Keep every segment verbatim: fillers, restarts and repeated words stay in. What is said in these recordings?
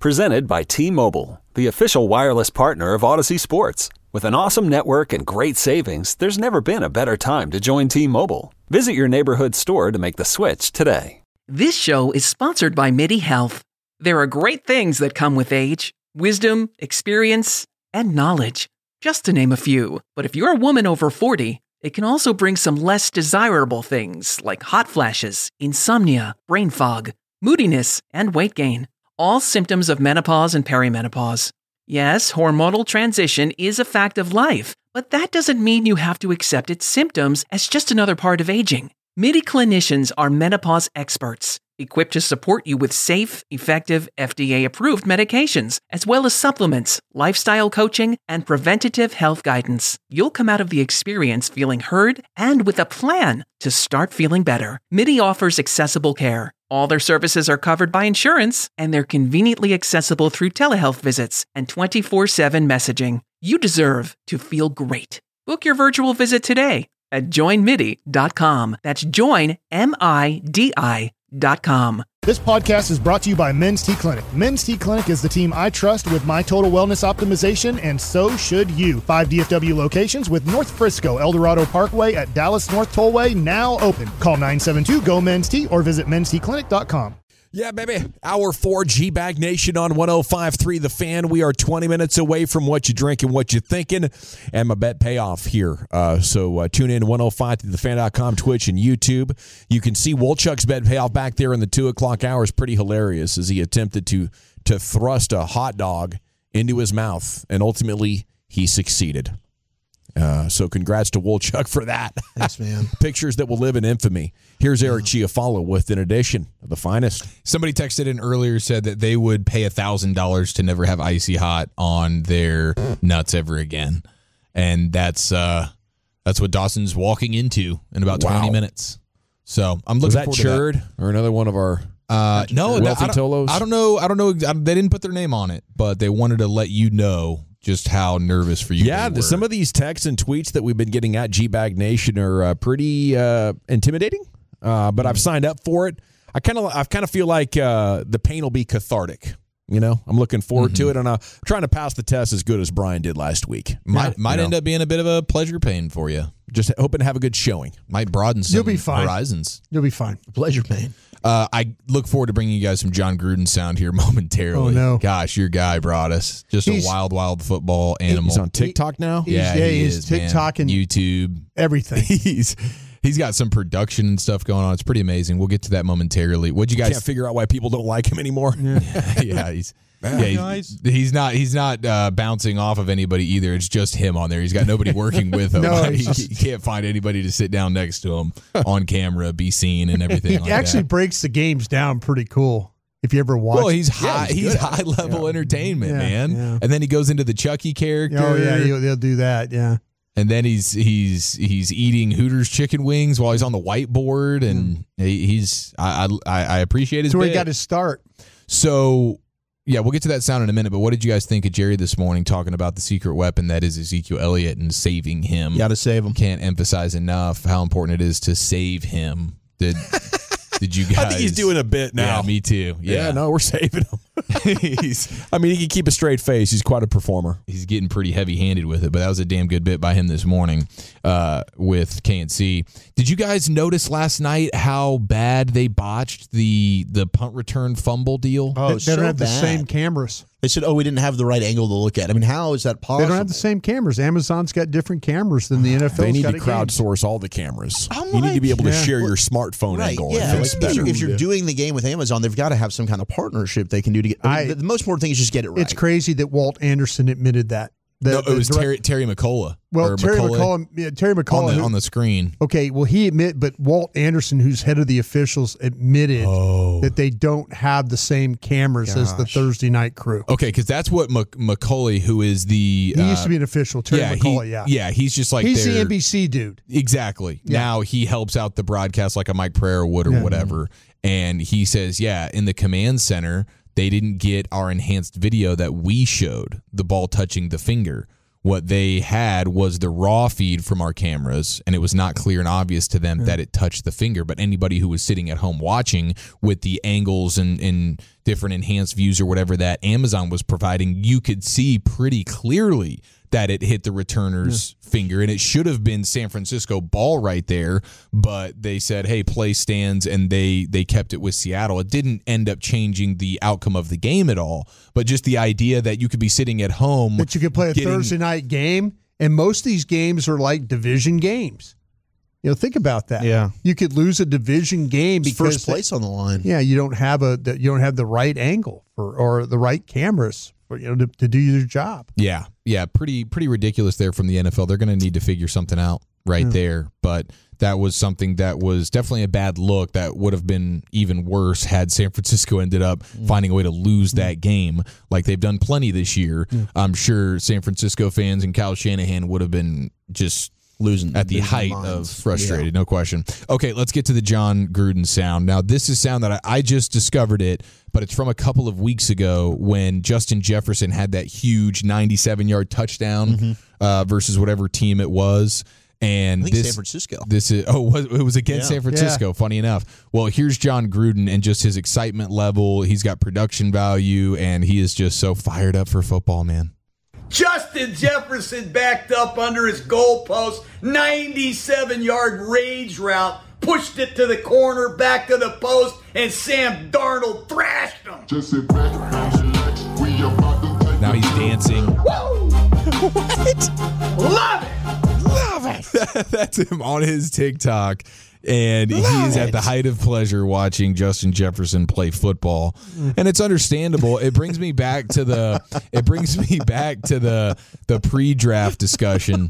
Presented by T-Mobile, the official wireless partner of Odyssey Sports. With an awesome network and great savings, there's never been a better time to join T-Mobile. Visit your neighborhood store to make the switch today. This show is sponsored by MIDI Health. There are great things that come with age. Wisdom, experience, and knowledge. Just to name a few. But if you're a woman over forty, it can also bring some less desirable things like hot flashes, insomnia, brain fog, moodiness, and weight gain. All symptoms of menopause and perimenopause. Yes, hormonal transition is a fact of life, but that doesn't mean you have to accept its symptoms as just another part of aging. MIDI clinicians are menopause experts, equipped to support you with safe, effective, F D A-approved medications, as well as supplements, lifestyle coaching, and preventative health guidance. You'll come out of the experience feeling heard and with a plan to start feeling better. MIDI offers accessible care. All their services are covered by insurance, and they're conveniently accessible through telehealth visits and twenty-four seven messaging. You deserve to feel great. Book your virtual visit today at join midi dot com. That's join, M I D I dot com. This podcast is brought to you by Men's T Clinic. Men's T Clinic is the team I trust with my total wellness optimization, and so should you. Five D F W locations with North Frisco, El Dorado Parkway at Dallas North Tollway now open. Call nine seven two, G O, men's T or visit men's t clinic dot com. Yeah, baby. Hour four, G-Bag Nation on one oh five point three The Fan. We are twenty minutes away from what you drink and what you're thinking, and my bet payoff here. Uh, so uh, tune in one oh five to the fan dot com, Twitch, and YouTube. You can see Wolchuk's bet payoff back there in the two o'clock hour is pretty hilarious as he attempted to to thrust a hot dog into his mouth, and ultimately he succeeded. Uh, so congrats to Wolchuk for that. Thanks, man. Pictures that will live in infamy. Here's Eric Chiafalo with an edition of the finest. Somebody texted in earlier, said that they would pay one thousand dollars to never have Icy Hot on their nuts ever again. And that's uh, that's what Dawson's walking into in about Wow. twenty minutes. So I'm looking Was that forward Churd to that. or another one of our Uh, no, that, Wealthy I, don't, Tolos? I don't know. I don't know. They didn't put their name on it, but they wanted to let you know just how nervous for you. Yeah, they were. some of these texts and tweets that we've been getting at G-Bag Nation are uh, pretty uh, intimidating, uh, but I've signed up for it. I kind of I kind of feel like uh, the pain will be cathartic. You know, I'm looking forward mm-hmm. to it, and I'm trying to pass the test as good as Brian did last week. Might yeah, might you end know. up being a bit of a pleasure pain for you. Just hoping to have a good showing. Might broaden some You'll be fine. horizons. You'll be fine. Pleasure pain. Uh, I look forward to bringing you guys some John Gruden sound here momentarily. Oh, no. Gosh, your guy brought us just He's- a wild, wild football animal. He's on TikTok now. He's- yeah, yeah, he he's is, man. TikTok and YouTube. everything. He's he's got some production and stuff going on. It's pretty amazing. We'll get to that momentarily. What'd you guys Can't figure out why people don't like him anymore. Yeah, yeah, he's yeah, he's, he's not he's not uh, bouncing off of anybody either. It's just him on there. He's got nobody working with him. No, he, it's just- he can't find anybody to sit down next to him on camera, be seen, and everything. He like actually that. breaks the games down pretty cool. If you ever watch. Well, he's Yeah, high. he's he's good at high level entertainment, Yeah, man. yeah. And then he goes into the Chucky character. Oh yeah, he'll, they'll do that. Yeah. And then he's he's he's eating Hooters chicken wings while he's on the whiteboard, and he, he's I I, I appreciate his. That's where he bit. got his start. So, yeah, we'll get to that sound in a minute, but what did you guys think of Jerry this morning talking about the secret weapon that is Ezekiel Elliott and saving him? You got to save him. Can't emphasize enough how important it is to save him. Did did you guys? I think he's doing a bit now. Yeah, me too. Yeah, Yeah, no, we're saving him. he's I mean, he can keep a straight face. He's quite a performer. he's getting pretty heavy-handed with it, but that was a damn good bit by him this morning uh, with K and C. Did you guys notice last night how bad they botched the the punt return fumble deal? Oh, they, they so don't have the bad. same cameras. They said, oh, we didn't have the right angle to look at. I mean, how is that possible? They don't have the same cameras. Amazon's got different cameras than the N F L's They need got to at games. crowdsource all the cameras. I'm you need to be able to like- share Yeah. your smartphone Right, angle. yeah. If it's Like, if, better. you're, if you're doing the game with Amazon, they've got to have some kind of partnership they can do to get. I mean, I- the, the most important thing is just get it right. It's crazy that Walt Anderson admitted that. The, no, it the was direct- Terry, Terry McCullough. Well, or Terry McCullough McCullough, yeah, Terry McCullough on the, who- on the screen. Okay, well, he admit, but Walt Anderson, who's head of the officials, admitted Oh. that they don't have the same cameras as the Gosh. Thursday night crew. Okay, because that's what Mc, McCulley, who is the He uh, used to be an official, Terry yeah, McCullough, he, yeah. yeah, he's just like He's their- the N B C dude. Exactly. Yeah. Now he helps out the broadcast like a Mike Pereira would or Yeah. whatever. And he says, yeah, in the command center, they didn't get our enhanced video that we showed, the ball touching the finger. What they had was the raw feed from our cameras, and it was not clear and obvious to them Yeah. that it touched the finger. But anybody who was sitting at home watching with the angles and, and different enhanced views or whatever that Amazon was providing, you could see pretty clearly that it hit the returner's yeah. finger, and it should have been San Francisco ball right there, but they said, hey, play stands, and they they kept it with Seattle. It didn't end up changing the outcome of the game at all, but just the idea that you could be sitting at home. That you could play a getting, Thursday night game, and most of these games are like division games. You know, think about that. Yeah, you could lose a division game it's because first place on the line. Yeah, you don't have a you don't have the right angle for or the right cameras for you know to, to do your job. Yeah, yeah, pretty pretty ridiculous there from the N F L. They're going to need to figure something out right yeah. there, but that was something that was definitely a bad look. That would have been even worse had San Francisco ended up mm. finding a way to lose mm. that game, like they've done plenty this year. Mm. I'm sure San Francisco fans and Kyle Shanahan would have been just losing at the height minds. of frustrated, yeah. no question. Okay, let's get to the John Gruden sound. Now, this is sound that I, I just discovered it, but it's from a couple of weeks ago when Justin Jefferson had that huge ninety-seven-yard touchdown mm-hmm. uh, versus whatever team it was. And I think this, San Francisco. This is oh, it was against yeah. San Francisco. Yeah. Funny enough. Well, here's John Gruden and just his excitement level. He's got production value, and he is just so fired up for football, man. Justin Jefferson backed up under his goalpost, ninety-seven-yard rage route, pushed it to the corner, back to the post, and Sam Darnold thrashed him. Just sit back, we about to take now he's dancing. Woo! What? Love it! Love it! That's him on his TikTok. And Love he is it. at the height of pleasure watching Justin Jefferson play football. And it's understandable. It brings me back to the it brings me back to the the pre-draft discussion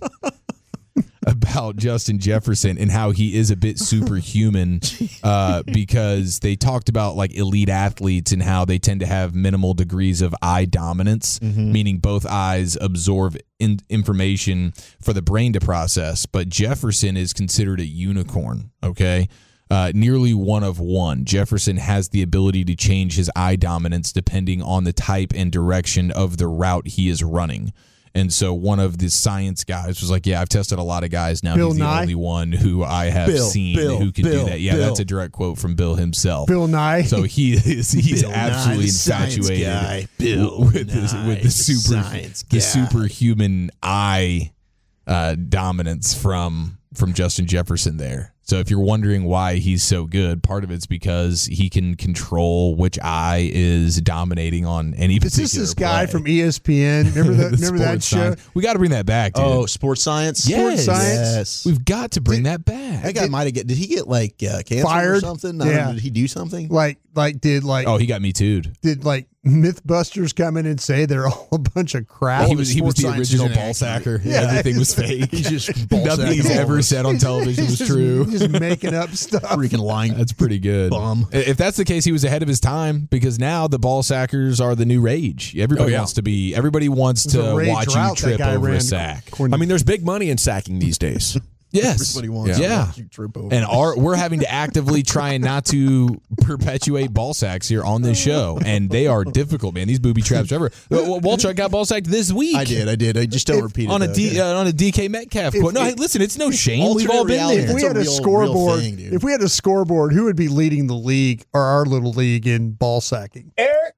about Justin Jefferson and how he is a bit superhuman uh, because they talked about like elite athletes and how they tend to have minimal degrees of eye dominance, mm-hmm. meaning both eyes absorb in- information for the brain to process. But Jefferson is considered a unicorn, okay? Uh, nearly one of one. Jefferson has the ability to change his eye dominance depending on the type and direction of the route he is running. And so one of the science guys was like, yeah, I've tested a lot of guys now. Bill He's the Nye? only one who I have Bill, seen Bill, who can Bill, do that. Yeah, Bill. that's a direct quote from Bill himself. Bill Nye. So he is he's Bill absolutely Nye, the infatuated guy. Bill with, Nye, the, with the super science the guy. superhuman eye uh, dominance from from Justin Jefferson there. So if you're wondering why he's so good, part of it's because he can control which eye is dominating on any Is particular this this play. guy from E S P N? Remember that? The remember that sports show? science. We got to bring that back, dude. Oh, sports science. yes. Sports science? Yes. We've got to bring Did- that back. That guy might have get. Did he get like uh, cancer Fired? or something? I don't Yeah. know, did he do something? Like, like did like Oh, he got me too'd. did like MythBusters come in and say they're all a bunch of crap? He was he was sports the science original is ball inaccurate. sacker. Yeah, Everything was he's- fake. He's just ball Nothing he's sacking all ever over. said on television was He's just- true. Just making up stuff. Freaking lying. That's pretty good. Bum. If that's the case, he was ahead of his time because now the ball sackers are the new rage. Everybody Oh, yeah. wants to be. Everybody wants It's a to rage watch you route that trip guy over ran a sack. according I mean, there's big money in sacking these days. Yes. Everybody wants Yeah. to watch you trip over. And our, we're having to actively try not to perpetuate ball sacks here on this show, and they are difficult, man. These booby traps ever. Walchuk got ball sacked this week. I did. I did. I just don't If- repeat it. on a though. D uh, on a D K Metcalf If- quote. No, if- hey, listen, it's no shame. We've Alternate all been reality. there. If we It's a had a real- real scoreboard, thing, dude. if we had a scoreboard, who would be leading the league or our little league in ball sacking? Eric?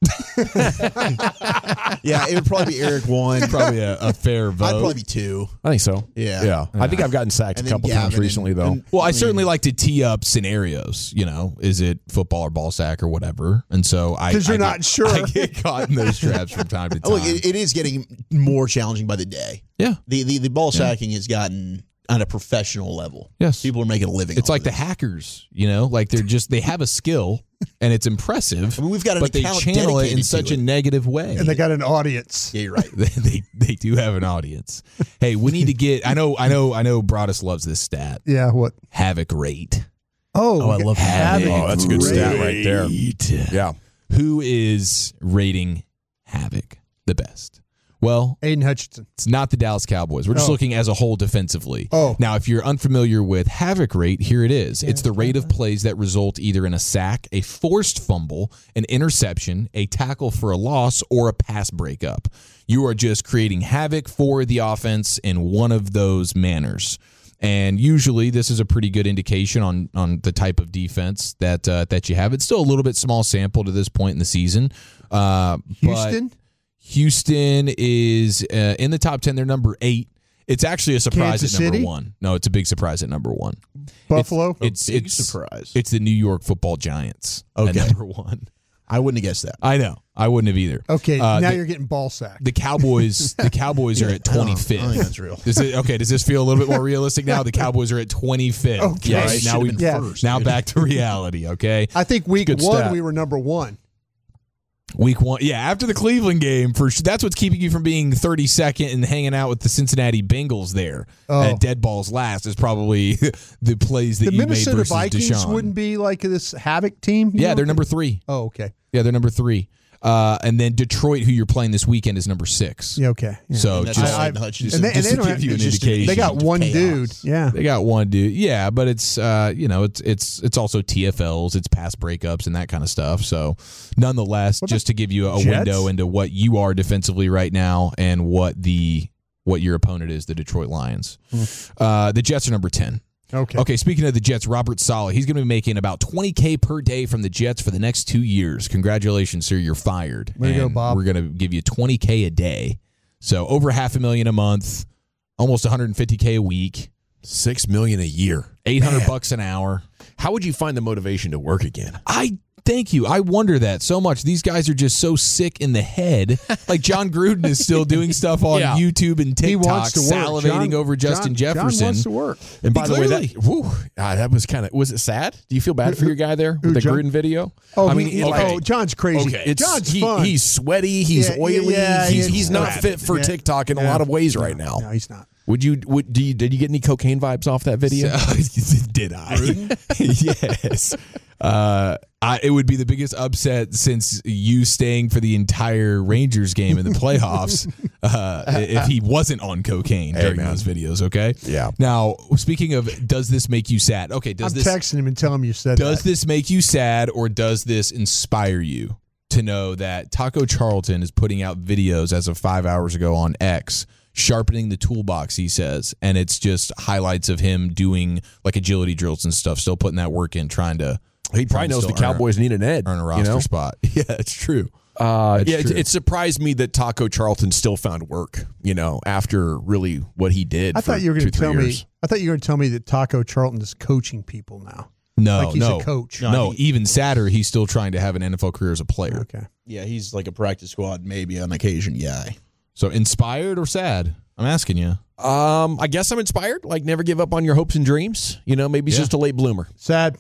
Yeah, it would probably be Eric one. Probably a, a fair vote. I'd probably be two. I think so. Yeah. Yeah. I think I've gotten sacked And a then couple Gavin times and- recently, though. and- Well, I I mean- certainly like to tee up scenarios. You know, is it football or ball sack or whatever? And so I 'Cause you're I not get, sure. I get caught in those traps from time to Oh, time. look, it, it is getting more challenging by the day. yeah, The the, the ball sacking has gotten on a professional level. Yes. People are making a living. it's off like of the it. hackers. You know, like they're just they have a skill and it's impressive. I mean, we've got an but they account channel it in dedicated such to a it. negative way. And they got an audience. Yeah, you're right. they, they they do have an audience. Hey, we need to get. I know. I know. I know. Broadus loves this stat. Yeah, what? Havoc rate. Oh, I love Havoc. Oh, that's a good stat right rate. there. Yeah. Who is rating Havoc the best? Well, Aiden Hutchinson. it's not the Dallas Cowboys. We're just Oh. looking as a whole defensively. Oh. Now, if you're unfamiliar with Havoc rate, here it is. It's the rate of plays that result either in a sack, a forced fumble, an interception, a tackle for a loss, or a pass breakup. You are just creating havoc for the offense in one of those manners. And usually this is a pretty good indication on on the type of defense that uh, that you have. It's still a little bit small sample to this point in the season. Uh, Houston? But Houston is uh, in the top ten. They're number eight. It's actually a surprise Kansas at number City? one. No, it's a big surprise at number one. Buffalo? It's big it's surprise. It's the New York Football Giants Okay. at number one. I wouldn't have guessed that. I know. I wouldn't have either. Okay, Uh, now the, you're getting ball sacked. the Cowboys. The Cowboys are at I don't- I don't twenty-fifth. think that's real. Does it, okay, does this feel a little bit more realistic now? The Cowboys are at twenty-fifth. Okay. All Right, right, now should've we been Yeah. first, now dude. back to reality. Okay, I think week Good one stat. we were number one. week one. Yeah, after the Cleveland game, for sure, that's what's keeping you from being thirty-second and hanging out with the Cincinnati Bengals there Oh. at dead balls last is probably the plays that The you Minnesota made versus Vikings Deshaun. wouldn't be like this havoc team. you Yeah, don't they're think? number three. Oh, okay. Yeah, they're number three. Uh, and then Detroit, who you're playing this weekend, is number six. Yeah, okay. Yeah. So And that's just, all I- Aiden Hutchinson. and they- and just they to don't give have- you an it's just an indication. They got one Chaos. dude. Yeah. They got one dude. Yeah, but it's uh, you know, it's it's it's also T F Ls, it's pass breakups and that kind of stuff. So nonetheless, What just to give you a Jets? window into what you are defensively right now and what the what your opponent is, the Detroit Lions. Uh, the Jets are number ten. Okay. Okay, speaking of the Jets, Robert Saleh, he's going to be making about twenty K per day from the Jets for the next two years. Congratulations, sir, you're fired. Way to go, And Bob. We're going to give you twenty K a day. So over half a million a month, almost one hundred fifty K a week, Six million a year. eight hundred Man. bucks an hour. How would you find the motivation to work again? I thank you. I wonder that so much. These guys are just so sick in the head. Like John Gruden is still doing stuff on Yeah. YouTube and He TikTok, wants to work. salivating John- over Justin John- Jefferson. John wants to work. And by the way, Clearly. that whew, ah, that was kind of was it sad? Do you feel bad for your guy there with Who, the John? Gruden video? Oh, I he- mean, he- okay. oh, John's crazy. Okay, it's, John's he- fun. he's sweaty. He's Yeah, yeah, oily. yeah, he's he's he's not crap. fit for Yeah. TikTok in a Yeah. lot of ways right now. No, he's not. Would you? Would do you? Did you get any cocaine vibes off that video? Did I? Yes. Uh, I, it would be the biggest upset since you staying for the entire Rangers game in the playoffs uh, if he wasn't on cocaine Hey, during man. those videos, okay? Yeah. Now, speaking of, does this make you sad? Okay, does I'm this texting him and telling him you said does that. this make you sad or does this inspire you to know that Taco Charlton is putting out videos as of five hours ago on X, sharpening the toolbox, he says, and it's just highlights of him doing like agility drills and stuff, still putting that work in, trying to He probably knows the still earn a- Cowboys need an edge. earn a roster you know? spot. Yeah, it's true. Uh, That's yeah, it, true. it surprised me that Taco Charlton still found work. You know, after really what he did. I for thought you were going two, to three tell years. me. I thought you were going to tell me that Taco Charlton is coaching people now. No, Like he's a no, coach. No, No, he- even sadder, he's still trying to have an N F L career as a player. Okay. Yeah, he's like a practice squad, maybe on occasion guy. So inspired or sad? I'm asking you. Um, I guess I'm inspired. Like, never give up on your hopes and dreams. You know, maybe he's Yeah. just a late bloomer. Sad.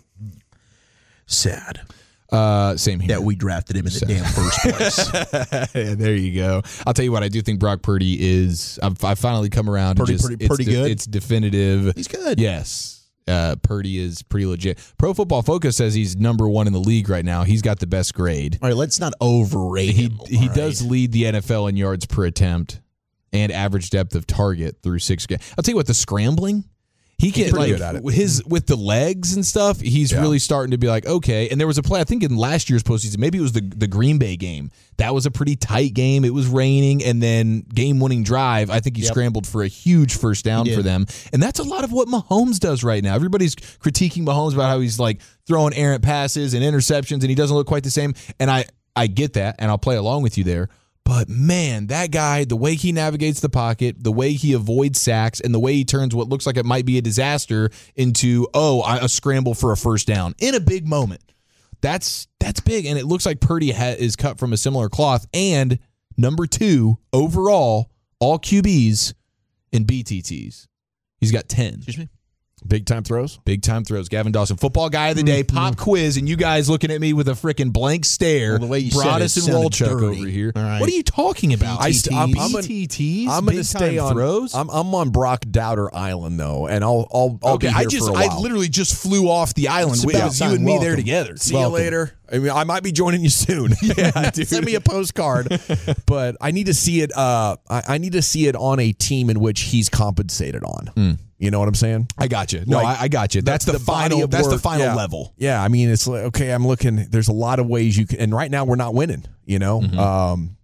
Sad Uh, same here. that we drafted him in the damn first place. Yeah, there you go. I'll tell you what. I do think Brock Purdy is. I've, I've finally come around. Pretty- and just, pretty- it's pretty good? It's definitive. He's good. Yes. Uh, Purdy is pretty legit. Pro Football Focus says he's number one in the league right now. He's got the best grade. All right, let's not overrate He him. he all does right? lead the N F L in yards per attempt and average depth of target through six games. I'll tell you what, the scrambling, he can pretty like good at it. his with the legs and stuff. He's Yeah. really starting to be like, okay. And there was a play I think in last year's postseason, maybe it was the the Green Bay game. That was a pretty tight game. It was raining, and then game winning drive. I think he Yep. scrambled for a huge first down He for did. them, and that's a lot of what Mahomes does right now. Everybody's critiquing Mahomes about how he's like throwing errant passes and interceptions, and he doesn't look quite the same. And I I get that, and I'll play along with you there. But man, that guy, the way he navigates the pocket, the way he avoids sacks, and the way he turns what looks like it might be a disaster into, oh, a scramble for a first down in a big moment. That's that's big. And it looks like Purdy ha- is cut from a similar cloth. And number two, overall, all Q Bs in B T Ts. He's got ten. Excuse me? Big time throws. Big time throws. Gavin Dawson, football guy of the day, pop quiz, and you guys looking at me with a freaking blank stare. Well, the way you said Broadus it and sounded Wolchuk dirty. over here. All right. What are you talking about? I st- I'm- I'm a- B T Ts? I'm going to Big stay time on throws? I'm, I'm on Brock Doubter Island though, and I'll I'll, I'll okay, be here I just for a I while. literally just flew off the island. It's It about was you time. and me there Welcome. together. See Welcome. you later. I mean, I might be joining you soon. Yeah, dude. Send me a postcard. But I need to see it. Uh, I, I need to see it on a team in which he's compensated on. You know what I'm saying? I got you. No, Like, I, I got you. That's the, body final. of That's the work. final Yeah. level. Yeah, I mean, it's like okay. I'm looking. There's a lot of ways you can, and right now we're not winning. You know, Mm-hmm. um,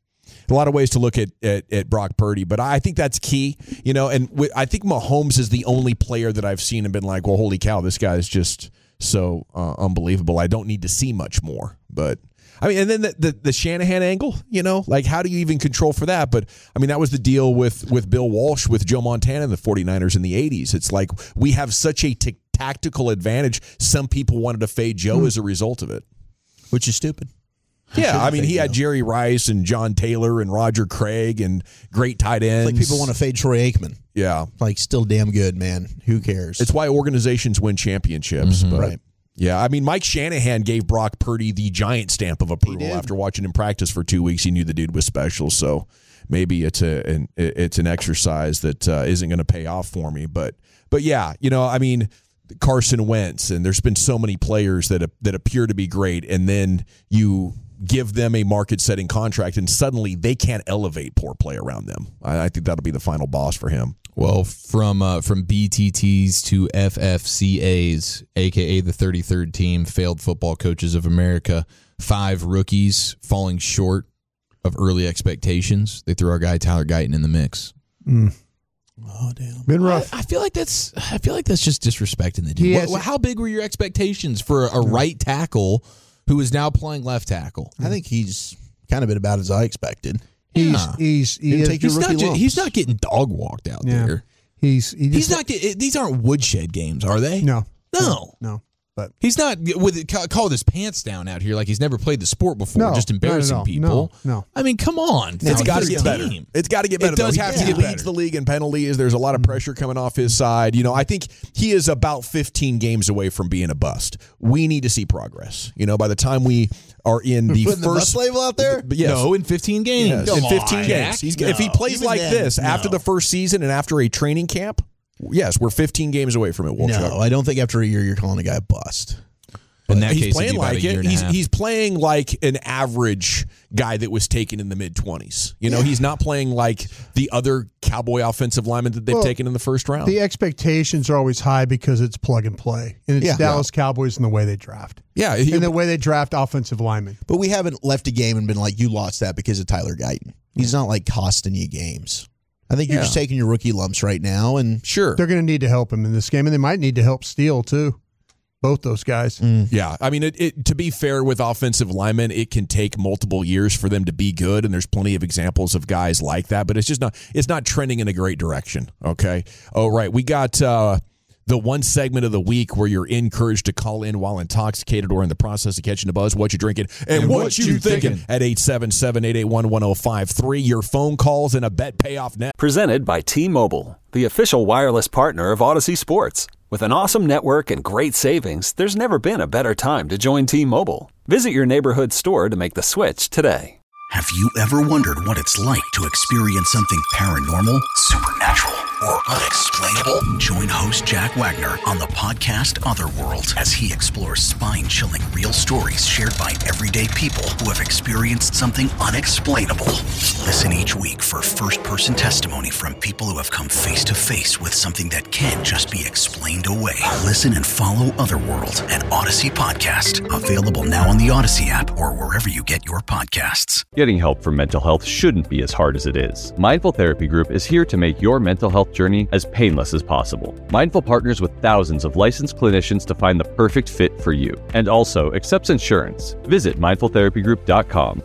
a lot of ways to look at, at, at Brock Purdy, but I think that's key, you know, and w- I think Mahomes is the only player that I've seen and been like, well, holy cow, this guy is just so uh, unbelievable. I don't need to see much more, but I mean, and then the, the, the Shanahan angle, you know, like how do you even control for that? But I mean, that was the deal with, with Bill Walsh, with Joe Montana and the 49ers in the eighties. It's like we have such a t- tactical advantage. Some people wanted to fade Joe mm. as a result of it. Which is stupid. Yeah, I mean, he had Jerry Rice and John Taylor and Roger Craig and great tight ends. It's like people want to fade Troy Aikman. Yeah. Like, still damn good, man. Who cares? It's why organizations win championships. Mm-hmm. But Right. yeah, I mean, Mike Shanahan gave Brock Purdy the giant stamp of approval after watching him practice for two weeks. He knew the dude was special, so maybe it's a an, it's an exercise that uh, isn't going to pay off for me. But but yeah, you know, I mean, Carson Wentz, and there's been so many players that that appear to be great, and then you give them a market-setting contract, and suddenly they can't elevate poor play around them. I, I think that'll be the final boss for him. Well, from uh, from B T Ts to F F C As, a k a the thirty-third team, Failed Football Coaches of America, five rookies falling short of early expectations. They threw our guy Tyler Guyton in the mix. Mm. Oh, damn. Been rough. I, I feel like that's I feel like that's just disrespecting the He dude. has- What, how big were your expectations for a right tackle who is now playing left tackle? I think he's kind of been about as I expected. He's Yeah. he's he Didn't is, take your He's not, rookie ju- lumps. he's not getting dog walked out yeah. there. He's he He's just, not. Get, these aren't woodshed games, are they? no No. no. But He's not with call, call his pants down out here like he's never played the sport before, No, just embarrassing no, no, people. no, no. I mean, come on. It's Now, got to he's get a better. team. It's got to get better. It does though. have he, to he get leads better. the league in penalties. There's a lot of pressure coming off his side. You know, I think he is about fifteen games away from being a bust. We need to see progress. You know, by the time we are in the Putting the first bus label out there? But yes, No, in fifteen games. yes, Come in fifteen on, games. Jack. He's, No. if he plays Even like then, this no. after the first season and after a training camp, yes, we're fifteen games away from it. Wolchuk. No, I don't think after a year you're calling a guy a bust. In that he's case, it'd playing be about like a year it. and a He's half. he's playing like an average guy that was taken in the mid twenties. You know, he's not playing like the other Cowboy offensive lineman that they've Well, taken in the first round. the expectations are always high because it's plug and play, and it's Yeah. Dallas Cowboys and the way they draft, yeah, he, and the way they draft offensive linemen. But we haven't left a game and been like, you lost that because of Tyler Guyton. He's not like costing you games. I think you're Yeah. just taking your rookie lumps right now. And sure. They're going to need to help him in this game, and they might need to help Steele too. Both those guys. Yeah, I mean, it, it, to be fair with offensive linemen, it can take multiple years for them to be good, and there's plenty of examples of guys like that. But it's just not it's not trending in a great direction. Okay. Oh, right. We got uh, the one segment of the week where you're encouraged to call in while intoxicated or in the process of catching a buzz. What you drinking and, And what, what you you thinking? thinking? At eight seven seven, eight eight one, one oh five three. Your phone calls and a bet payoff net. Presented by T-Mobile, the official wireless partner of Odyssey Sports. With an awesome network and great savings, there's never been a better time to join T-Mobile. Visit your neighborhood store to make the switch today. Have you ever wondered what it's like to experience something paranormal, supernatural, or unexplainable? Join host Jack Wagner on the podcast Otherworld as he explores spine-chilling real stories shared by everyday people who have experienced something unexplainable. Listen each week for first-person testimony from people who have come face-to-face with something that can't just be explained away. Listen and follow Otherworld, an Odyssey podcast, available now on the Odyssey app or wherever you get your podcasts. Getting help for mental health shouldn't be as hard as it is. Mindful Therapy Group is here to make your mental health journey as painless as possible. Mindful partners with thousands of licensed clinicians to find the perfect fit for you, and also accepts insurance. Visit mindful therapy group dot com.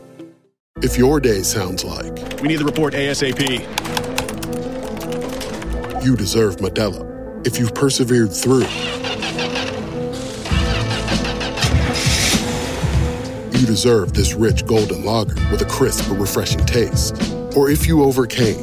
If your day sounds like We need the report ASAP. you deserve Modelo, if you've persevered through, you deserve this rich golden lager with a crisp but refreshing taste. Or if you overcame,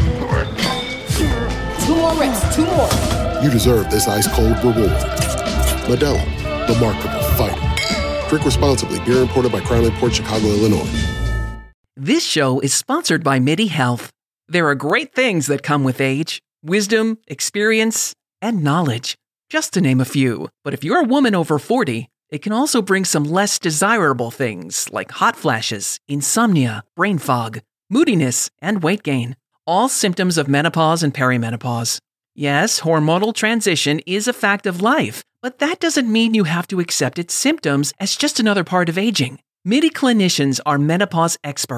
Two more reps, two more. you deserve this ice-cold reward. Modelo, the mark of a fighter. Drink responsibly. Beer imported by Crown Imports, Chicago, Illinois. This show is sponsored by MIDI Health. There are great things that come with age: wisdom, experience, and knowledge, just to name a few. But if you're a woman over forty, it can also bring some less desirable things like hot flashes, insomnia, brain fog, moodiness, and weight gain. All symptoms of menopause and perimenopause. Yes, hormonal transition is a fact of life, but that doesn't mean you have to accept its symptoms as just another part of aging. MIDI clinicians are menopause experts.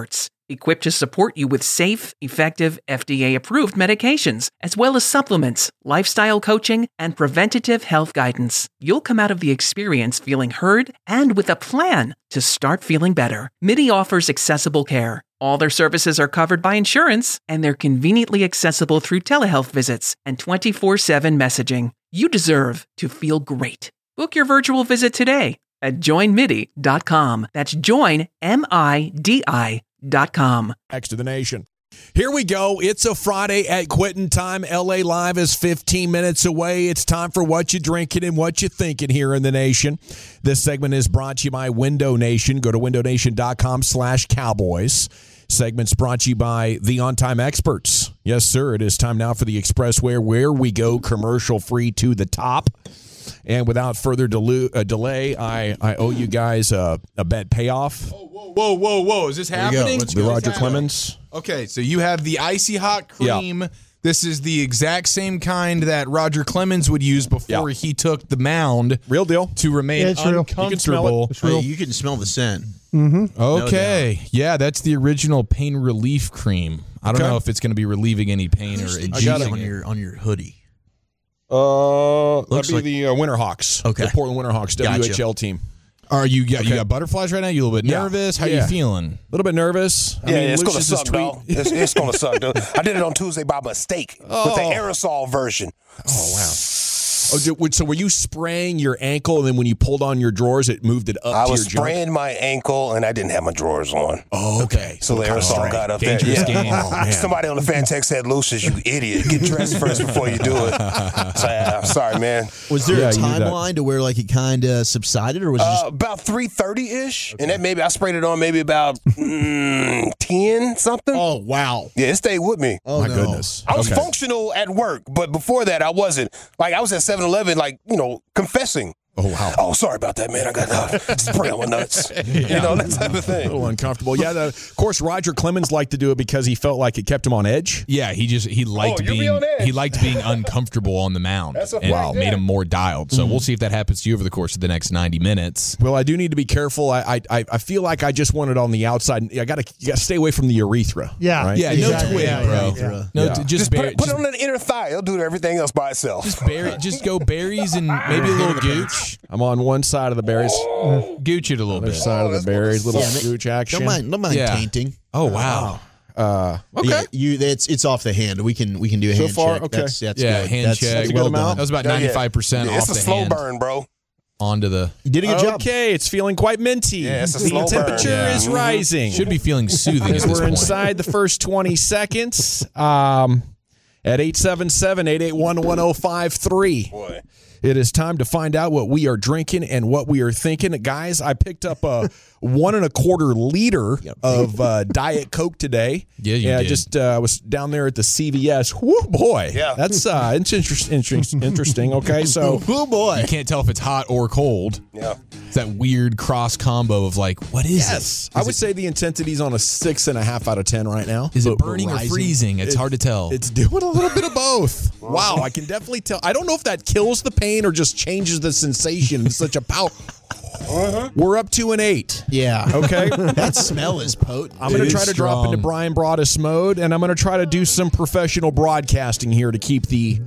equipped to support you with safe, effective, F D A-approved medications, as well as supplements, lifestyle coaching, and preventative health guidance. You'll come out of the experience feeling heard and with a plan to start feeling better. MIDI offers accessible care. All their services are covered by insurance, and they're conveniently accessible through telehealth visits and twenty-four seven messaging. You deserve to feel great. Book your virtual visit today at join midi dot com. That's join, M I D I dot com. Next to the nation. Here we go. It's a Friday at Quitting time. L A Live is fifteen minutes away. It's time for What You Drinking and What You Thinking here in the nation. This segment is brought to you by Window Nation. Go to window nation dot com slash cowboys. Segment's brought to you by the On Time Experts. Yes, sir. It is time now for the Expressway, where we go commercial-free to the top. And without further delu- uh, delay, I, I owe you guys a, a bet payoff. Oh, whoa, whoa, whoa, whoa. Is this happening? The Roger Clemens. Okay, so you have the Icy Hot Cream. Yeah. This is the exact same kind that Roger Clemens would use before Yeah. he took the mound. Real deal. To remain Yeah, it's real. uncomfortable. You can smell it. It's real. Hey, you can smell the scent. Mm-hmm. Okay. Yeah, that's the original pain relief cream. I don't Okay. know if it's going to be relieving any pain or I got inducing it on it. your on your hoodie. Uh, that'd Looks be like- the uh, Winterhawks. Okay. The Portland Winterhawks, Gotcha. W H L team. Are you got you Okay. got butterflies right now? You a little bit Yeah. nervous? How Yeah. you feeling? A little bit nervous. I Yeah, mean, it's going to Lucius's suck, tweet- dog. It's, it's going to suck, dude. I did it on Tuesday by mistake with the aerosol version. Oh, wow. Oh, did- so were you spraying your ankle, and then when you pulled on your drawers, it moved it up I to was your junk? spraying my ankle, and I didn't have my drawers on. Oh, okay. So the aerosol got up Dangerous there. game. Oh, man. Somebody on the fan text said, Lucius, you idiot. Get dressed first before you do it. So, yeah, I'm sorry, man. Was there Yeah, a you did that. timeline to where like it kind of subsided, or was it Uh, just about three thirty-ish. And then maybe I sprayed it on maybe about mm, ten something. oh wow? Yeah, it stayed with me. Oh My no. goodness. I was Okay. functional at work, but before that, I wasn't. Like, I was at seven eleven, like, you know, confessing. Oh, wow. Oh, sorry about that, man. I got uh, spray on my nuts. You know, that type of A thing. little uncomfortable. Yeah, the, of course, Roger Clemens liked to do it because he felt like it kept him on edge. Yeah, he just he liked Oh, you'll be being on edge. he liked being uncomfortable on the mound That's a and fact, made yeah. him more dialed. So we'll see if that happens to you over the course of the next ninety minutes. Well, I do need to be careful. I I, I feel like I just want it on the outside. I got to you got to stay away from the urethra. Yeah. right? Yeah, Exactly. no twig, Yeah, bro. yeah, yeah. No, Yeah. t- just, Just put, bear, it, put just, it on the inner thigh. It'll do everything else by itself. just, bear, just go berries and maybe a little gooch. I'm on one side of the berries, Gooch it a little other bit. side of the berries, little Yeah, scooch action. Don't mind, don't mind Yeah. tainting. Oh wow. Uh, okay. Yeah, you it's it's off the hand. We can we can do a So hand far, check. okay. That's, that's Yeah, good. hand that's, check. That's Good well amount. done. That was about Yeah, yeah. ninety-five percent Yeah, off it's a the slow hand burn, bro. onto the. You did a good job. Okay, it's feeling quite minty. Yeah, it's a the slow burn. temperature Yeah. is rising. Should be feeling soothing As at this we're point. inside the first twenty seconds. Um, at eight seven seven, eight eight one, one oh five three. Boy. It is time to find out what we are drinking and what we are thinking. Guys, I picked up a one and a quarter liter of uh, Diet Coke today. Yeah, you yeah, did. just uh, was down there at the C V S. Whoo, boy. Yeah. That's uh, it's inter- inter- interesting. Okay, so Oh boy. You can't tell if it's hot or cold. Yeah. It's that weird cross combo of like, what is yes, it? I Is would it, say the intensity's on a six and a half out of ten right now. is it But- burning or rising. freezing? It's It- hard to tell. It's doing a little bit of both. Wow, I can definitely tell. I don't know if that kills the pain or just changes the sensation. It's such a power. We're up to an eight. Yeah. Okay. That smell is potent. I'm going It to try is to drop into strong. Brian Broaddus mode, and I'm going to try to do some professional broadcasting here to keep the.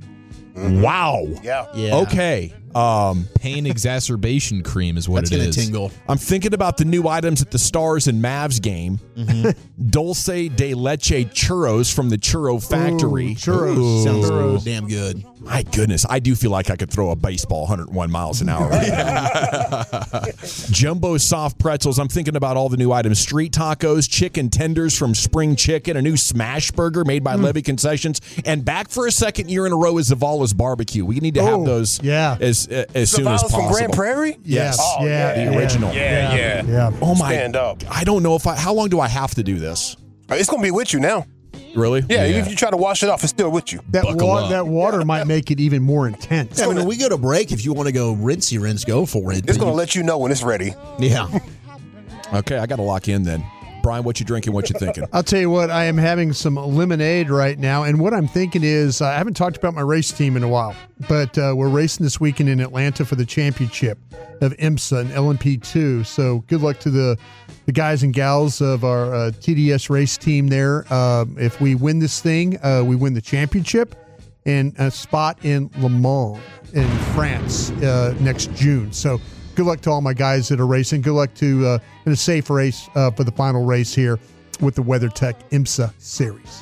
Wow. Yeah. Yeah. Okay. Um, Pain exacerbation cream is what That's it gonna is. tingle. I'm thinking about the new items at the Stars and Mavs game. Dulce de leche churros from the Churro Factory. Ooh, churros. Ooh. Sounds Churros. damn good. My goodness, I do feel like I could throw a baseball one hundred one miles an hour. Right now. Jumbo soft pretzels. I'm thinking about all the new items. Street tacos, chicken tenders from Spring Chicken, a new smash burger made by Levy Concessions, and back for a second year in a row is Zavala's Barbecue. We need to have Oh, those yeah. as uh, as soon as Zavala's possible. from Grand Prairie? Yes. Oh, Yeah, the yeah, original. Yeah, yeah. Yeah. Oh my! Stand up. I don't know if I. How long do I have to do this? It's going to be with you now. Really? Yeah, Yeah. if you try to wash it off, it's still with you. That Buckle wa- up. that water might make it even more intense. I mean, when we go to break, if you want to go rinsey rinse, go for it. It's going to let you know when it's ready. Yeah. Okay, I got to lock in then. Brian, what you drinking? What you thinking? I'll tell you what, I am having some lemonade right now, and what I'm thinking is, uh, I haven't talked about my race team in a while, but uh, we're racing this weekend in Atlanta for the championship of IMSA and L M P two, so good luck to the, the guys and gals of our uh, T D S race team there. Uh, if we win this thing, uh, we win the championship and a spot in Le Mans in France uh, next June, so good luck to all my guys that are racing. Good luck to uh, in a safe race uh, for the final race here with the WeatherTech IMSA series.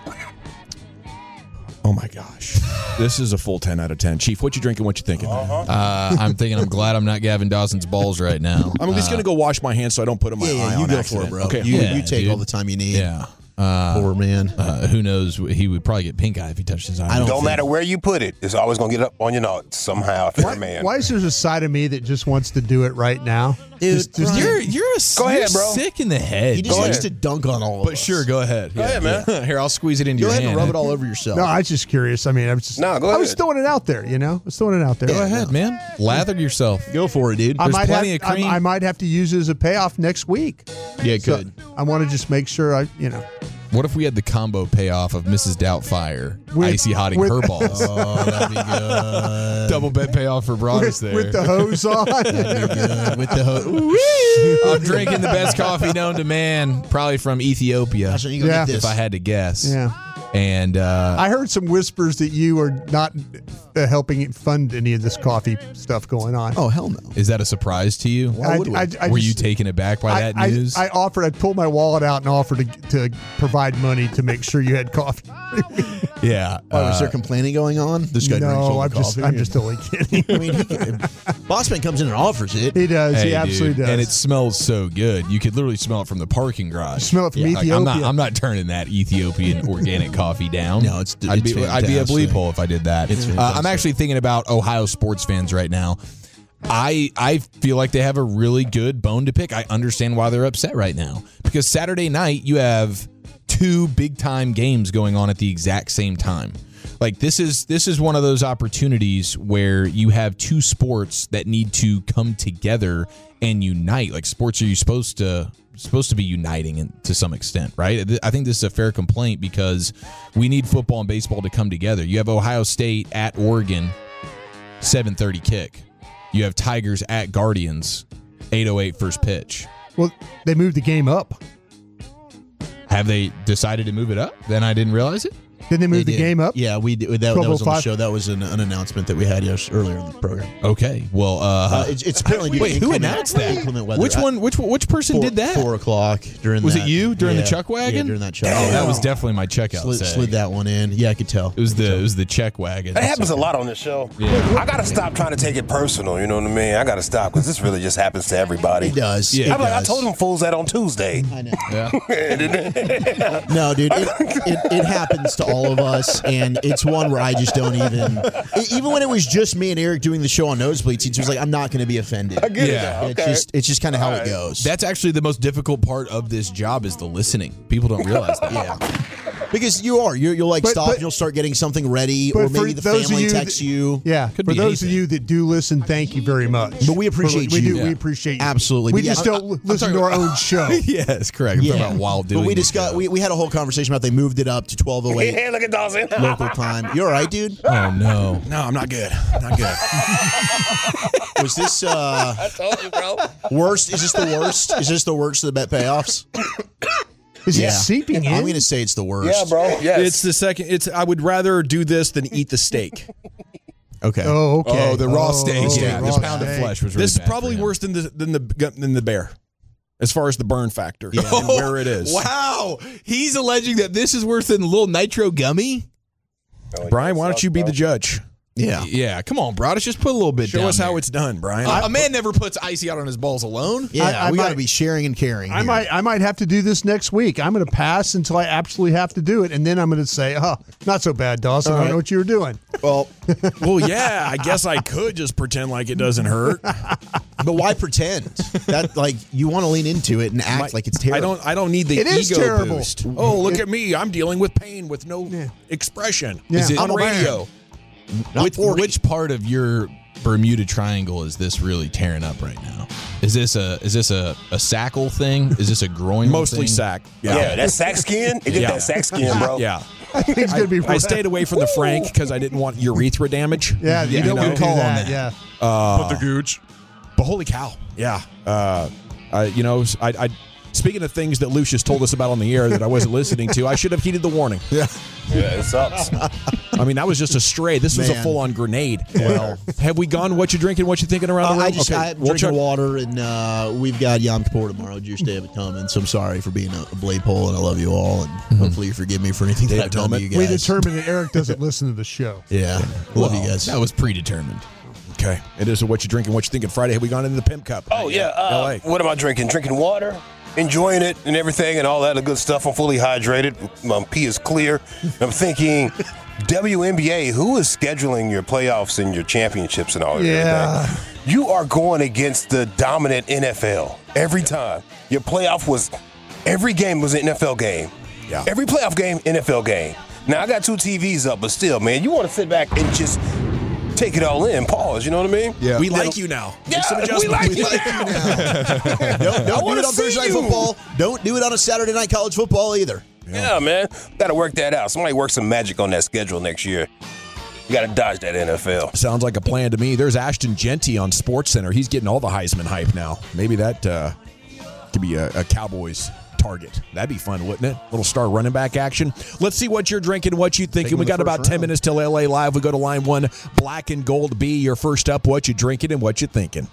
Oh my gosh, this is a full ten out of ten. Chief, what you drinking? What you thinking? Uh-huh. Uh, I'm thinking I'm glad I'm not Gavin Dawson's balls right now. I'm at least uh, gonna go wash my hands so I don't put them in my Yeah, eye yeah, you on go accident. for it, bro. Okay, You, Yeah, you take dude. all the time you need. Yeah. Uh, Poor man. Uh, who knows? He would probably get pink eye if he touched his eye. I don't Don't think- matter where you put it, it's always gonna get up on your nuts somehow. If you're a man. Why is there a side of me that just wants to do it right now? Dude, Just- just- Brian, You're you're a Go you're ahead, bro. sick in the head. he just Go likes ahead. to dunk on all of but us. sure, go ahead. Go ahead, man. Here, I'll squeeze it into Go your ahead hand. and rub it all over yourself. no, I was just curious. I mean, I was just No, go I was ahead. throwing it out there. You know, I was throwing it out there. Go ahead, man. Lather yourself. Go for it, dude. I There's might plenty have, of cream. I, I might have to use it as a payoff next week. Yeah, So good. I want to just make sure I, you know, What if we had the combo payoff of Missus Doubtfire With- icy hotting with- her balls? Oh, that'd be good. Double bet payoff for Broadus with, there. with the hose on. That'd be good. With the ho- I'm drinking the best coffee known to man, probably from Ethiopia, Josh, you go Yeah. get this. if I had to guess. yeah. And uh, I heard some whispers that you are not uh, helping fund any of this coffee stuff going on. Oh, hell no. is that a surprise to you? Why would we? I Were just- you taken aback by I, that I- news? I, offered, I pulled my wallet out and offered to, to provide money to make sure you had coffee. yeah. Why, was uh, there complaining going on? This guy drinks all no, the I'm just, coffee. I'm just totally kidding. I mean, he can, Bossman comes in and offers it. He does. Hey, he absolutely dude, does. and it smells so good. You could literally smell it from the parking garage. Smell it from Like, I'm not. Ethiopia. I'm not turning that Ethiopian organic coffee down. No, it's- I'd it's be. I'd be a fantastic. bleep hole if I did that. It's uh, I'm fantastic. actually thinking about Ohio sports fans right now. I I feel like they have a really good bone to pick. I understand why they're upset right now because Saturday night you have two big time games going on at the exact same time. Like this is this is one of those opportunities where you have two sports that need to come together and unite. Like sports are you supposed to supposed to be uniting in, to some extent, right? I think this is a fair complaint because we need football and baseball to come together. You have Ohio State at Oregon, seven thirty kick. You have Tigers at Guardians, eight oh eight first pitch. well, they moved the game up. Have they decided to move it up? Then I didn't realize it. Didn't they move They the did. game up? Yeah, we did. That, that was on the twelve oh five show. That was an, an announcement that we had yes, earlier in the program. Okay. Well, uh, Uh, it's, it's apparently due to wait, who inclement- announced that? inclement weather. Which one? Which which person Four, did that? Four o'clock during. Was that. it you during Yeah. the chuck wagon? Yeah, during that chuck. Oh, wagon. that was definitely my checkout. slid, say. slid that one in. Yeah, I could tell. It was the it was the check wagon. That happens a lot on this show. I gotta stop trying to take it personal. You know what I mean? I gotta stop because this really just happens to everybody. It does. Yeah. It I'm like, I does. told them fools that on Tuesday. I know. Yeah. No, dude, it, it, it happens to all of us, and it's one where I just don't even. e- Even when it was just me and Eric doing the show on Nosebleeds, he was like, "I'm not going to be offended." I get it Yeah. now. It's Okay. just, it's just kind of how All it right. goes. That's actually the most difficult part of this job is the listening. People don't realize that. yeah, because you are, you're, you'll like But- stop, but- and you'll start getting something ready, But or maybe for the those of family you texts that- you. Yeah. Could for be those anything. of you that do listen, thank you very much. But we appreciate we you. do. Yeah. We appreciate you. Absolutely. We But yeah, just I'm- don't I'm listen to our own show. Yes, correct. I'm Yeah. talking about while doing. But we the discussed. show. We, we had a whole conversation about they moved it up to twelve oh eight Hey, look at Dawson. local time. You all right, dude? Oh no. No, I'm not good. Not good. Was this uh, I told you, bro. worst? Is this the worst? Is this the worst of the bet payoffs? Is Yeah. it seeping in? I'm going to say it's the worst. Yeah, bro. Yes. It's the second. It's. I would rather do this than eat the steak. Okay. Oh, okay. Oh, the raw steak. Oh, Yeah, raw the pound of steak. flesh was really This is bad for probably him. worse than the than the than the bear, as far as the burn factor Yeah. and where it is. Wow, he's alleging that this is worse than a little nitro gummy. Brian, why don't you be the judge? Yeah. Yeah, come on, bro. Let's just put a little bit. Show down us how there. it's done, Brian. A- a man never puts icy out on his balls alone. Yeah, I- I we got to might- be sharing and caring. I here. might I might have to do this next week. I'm going to pass until I absolutely have to do it, and then I'm going to say, "Oh, not so bad, Dawson. I don't know what you were doing." Well, well, yeah, I guess I could just pretend like it doesn't hurt. but why pretend? That like you want to lean into it and act My- like it's terrible. I don't. I don't need the It is ego terrible. boost. Oh, look at me! I'm dealing with pain with no Yeah. expression Yeah. Is it on I'm a man. radio. Not Which, forty. which part of your Bermuda Triangle is this really tearing up right now? Is this a is this a, a sackle thing? Is this a groin? Mostly thing? sack. Yeah, yeah that sack skin. It did Yeah. that sack skin, bro. Yeah. I think it's gonna be. I, I stayed away from the Frank because I didn't want urethra damage. Yeah, you Yeah, don't good want to call do on that. that. Yeah. Uh, Put the gooch. But holy cow. Yeah. Uh, uh, you know, I, I speaking of things that Lucius told us about on the air that I wasn't listening to, I should have heeded the warning. Yeah, yeah, it sucks. I mean, that was just a stray. This was a Man. full-on grenade. Well, have we gone what you drinking, what you thinking around Uh, the room? I just Okay, I'm we'll drinking check- water, and uh, we've got Yom Kippur tomorrow. Jewish Day of Atonement. So I'm sorry for being a, a blade pole, and I love you all, and Mm-hmm. hopefully you forgive me for anything that I've done to you guys. We determined that Eric doesn't listen to the show. Yeah, love you Well, guys. That was predetermined. Okay. It is a what you drinking, what you thinking Friday. Have we gone into the Pimp Cup? Oh, yeah. Uh, L A. what am I drinking? Drinking water, enjoying it and everything and all that good stuff. I'm fully hydrated. My pee is clear. I'm thinking, W N B A, who is scheduling your playoffs and your championships and all that? Yeah. Everything? You are going against the dominant N F L every time. Your playoff was, every game was an N F L game. Yeah. Every playoff game, N F L game. Now, I got two T Vs up, but still, man, you want to sit back and just take it all in, pause, you know what I mean? Yeah. We Then- like you now. Make Yeah, some we adjustments. like We you. like you now. Don't, I don't do wanna it on see Thursday Night you. Football. Don't do it on a Saturday Night College Football either. Yeah, man. Got to work that out. Somebody work some magic on that schedule next year. You got to dodge that N F L. Sounds like a plan to me. There's Ashton Genty on SportsCenter. He's getting all the Heisman hype now. Maybe that uh, could be a, a Cowboys target. That'd be fun, wouldn't it? Little star running back action. Let's see what you're drinking, what you thinking. Take him We in the got about first ten round. minutes till L A Live. We go to line one. Black and Gold B, you're first up. What you drinking and what you thinking?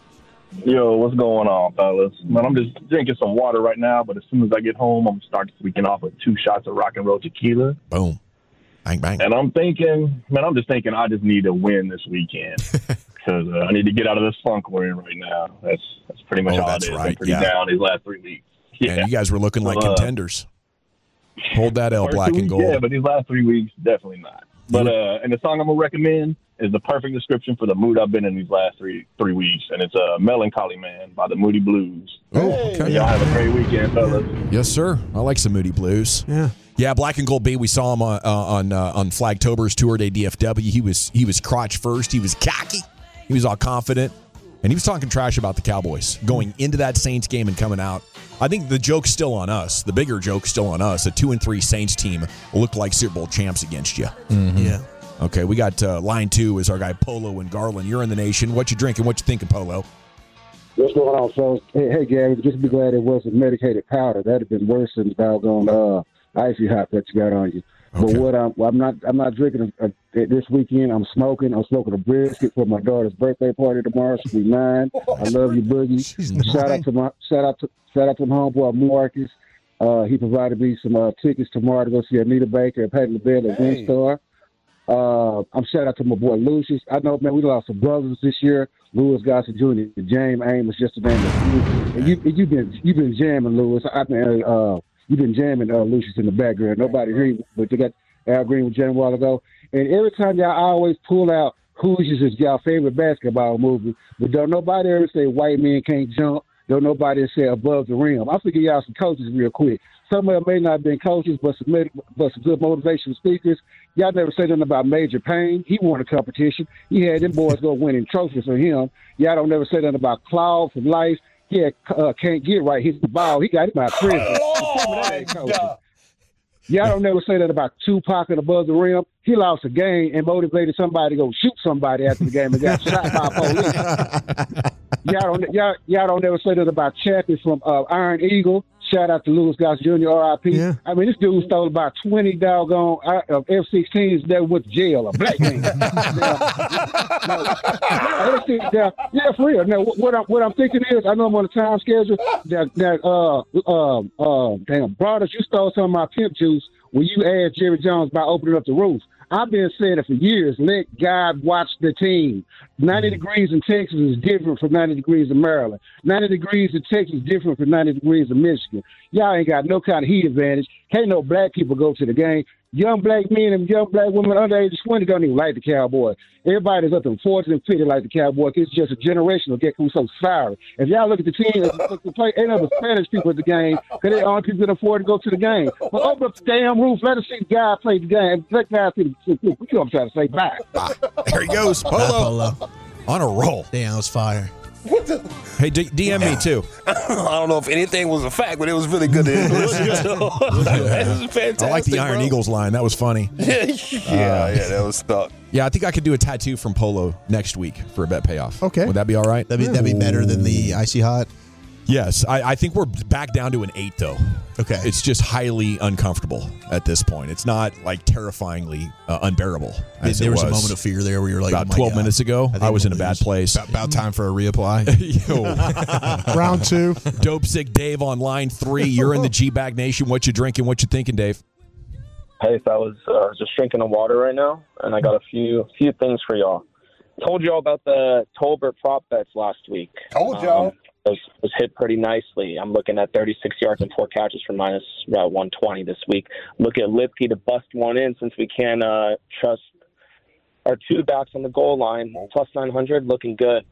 Yo, what's going on, fellas? Man, I'm just drinking some water right now, but as soon as I get home, I'm going to start this weekend off with two shots of rock and roll tequila. Boom. Bang, bang. And I'm thinking, man, I'm just thinking I just need to win this weekend because uh, I need to get out of this funk we're in right now. That's that's pretty much Oh, all that's it is. right, I'm pretty yeah. down these last three weeks. Yeah. And you guys were looking like Uh, contenders. Hold that L, First Black two and weeks, Gold. Yeah, but these last three weeks, definitely not. But uh, and the song I'm gonna recommend is the perfect description for the mood I've been in these last three three weeks, and it's uh, "Melancholy Man" by the Moody Blues. Oh, okay. Y'all have a great weekend, fellas. Yes, sir. I like some Moody Blues. Yeah. Yeah, Black and Gold B. We saw him on uh, on uh, on Flagtober's tour day D F W. He was he was crotch first. He was cocky. He was all confident, and he was talking trash about the Cowboys going into that Saints game and coming out. I think the joke's still on us. The bigger joke's still on us. A two and three Saints team looked like Super Bowl champs against you. Yeah. Okay, we got uh, line two is our guy Polo and Garland. You're in the nation. What you drinking? What you thinking, Polo? What's going on, fellas? Hey, hey, Gary, just be glad it wasn't medicated powder. That'd have been worse than the doggone uh, icy hot that you got on you. Okay. But what I'm, well, I'm not, I'm not drinking a, a, this weekend. I'm smoking. I'm smoking a brisket for my daughter's birthday party tomorrow. She'll be nine. I love you, Boogie. Shout out to my, shout out to, shout out to my homeboy Marcus. Uh, he provided me some uh, tickets tomorrow to go see Anita Baker and Patty LaBelle at Hey. WinStar. Uh, I'm shout out to my boy Lucius. I know, man, we lost some brothers this year. Louis Gossett Junior, James Amos, just to name a few. And you, and you been, you been jamming, Louis. I mean, uh, you've been jamming uh, Lucius in the background. Nobody heard you, but you got Al Green with jamming a while ago. And every time y'all always pull out Hoosiers is y'all favorite basketball movie, but don't nobody ever say white men can't jump. Don't nobody say above the rim. I'll figure y'all some coaches real quick. Some of them may not have been coaches, but some, but some good motivational speakers. Y'all never said nothing about Major Payne. He won a competition. He had them boys go winning trophies for him. Y'all don't never say nothing about Claude from Life. He had, uh, can't get right. Hit the ball. He got him out of prison. Oh, Y'all don't never say that about Tupac and above the rim. He lost a game and motivated somebody to go shoot somebody after the game and got shot by police. Y'all don't, y'all, y'all don't never say that about Chappie from uh, Iron Eagle. Shout out to Louis Gossett Junior, R I P. Yeah. I mean, this dude stole about twenty doggone uh, F sixteens that went to jail, a black man. now, now, now, yeah, for real. Now, what I'm, what I'm thinking is, I know I'm on a time schedule, that, that uh, uh, uh, damn, brothers, you stole some of my pimp juice when you asked Jerry Jones about opening up the roof. I've been saying it for years. Let God watch the team. ninety degrees in Texas is different from ninety degrees in Maryland. ninety degrees in Texas is different from ninety degrees in Michigan. Y'all ain't got no kind of heat advantage. Can't no black people go to the game. Young black men and young black women under age of twenty don't even like the Cowboys. Everybody's up in forty and fifty like the Cowboys. It's just a generational get who's so sorry. If y'all look at the team, look at the play, ain't no Spanish people at the game because they only people that afford to go to the game. Well, open up the damn roof. Let us see the guy play the game. Let guys see the, you know what I'm trying to say. Bye. There he goes. Polo. Polo. On a roll. Damn, that was fire. What the? Hey, D- DM me too. I don't know if anything was a fact, but it was really good to listen to. It was fantastic. I like the Iron bro. Eagles line. That was funny. yeah, yeah, yeah, that was stuck. Yeah, I think I could do a tattoo from Polo next week for a bet payoff. Okay. Would that be all right? That'd be, that'd be better than the Icy Hot. Yes. I, I think we're back down to an eight, though. Okay. It's just highly uncomfortable at this point. It's not, like, terrifyingly uh, unbearable. As there it was, was a moment of fear there where you were like, about oh my twelve God. minutes ago, I, think I was we'll in a bad lose. place. About, about time for a reapply. Yo. Round two. Dope Sick Dave on line three. You're in the G-Bag Nation. What you drinking? What you thinking, Dave? Hey, fellas, uh, just drinking the water right now, and I got a few few things for y'all. Told y'all about the Tolbert prop bets last week. Told y'all. Um, was, was hit pretty nicely. I'm looking at thirty-six yards and four catches for minus about one twenty this week. Look at Lipke to bust one in since we can't uh, trust our two backs on the goal line. Plus nine hundred, looking good.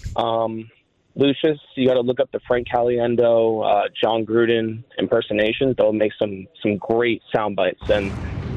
Um, Lucius, you got to look up the Frank Caliendo, uh, John Gruden impersonations. They'll make some some great sound bites. And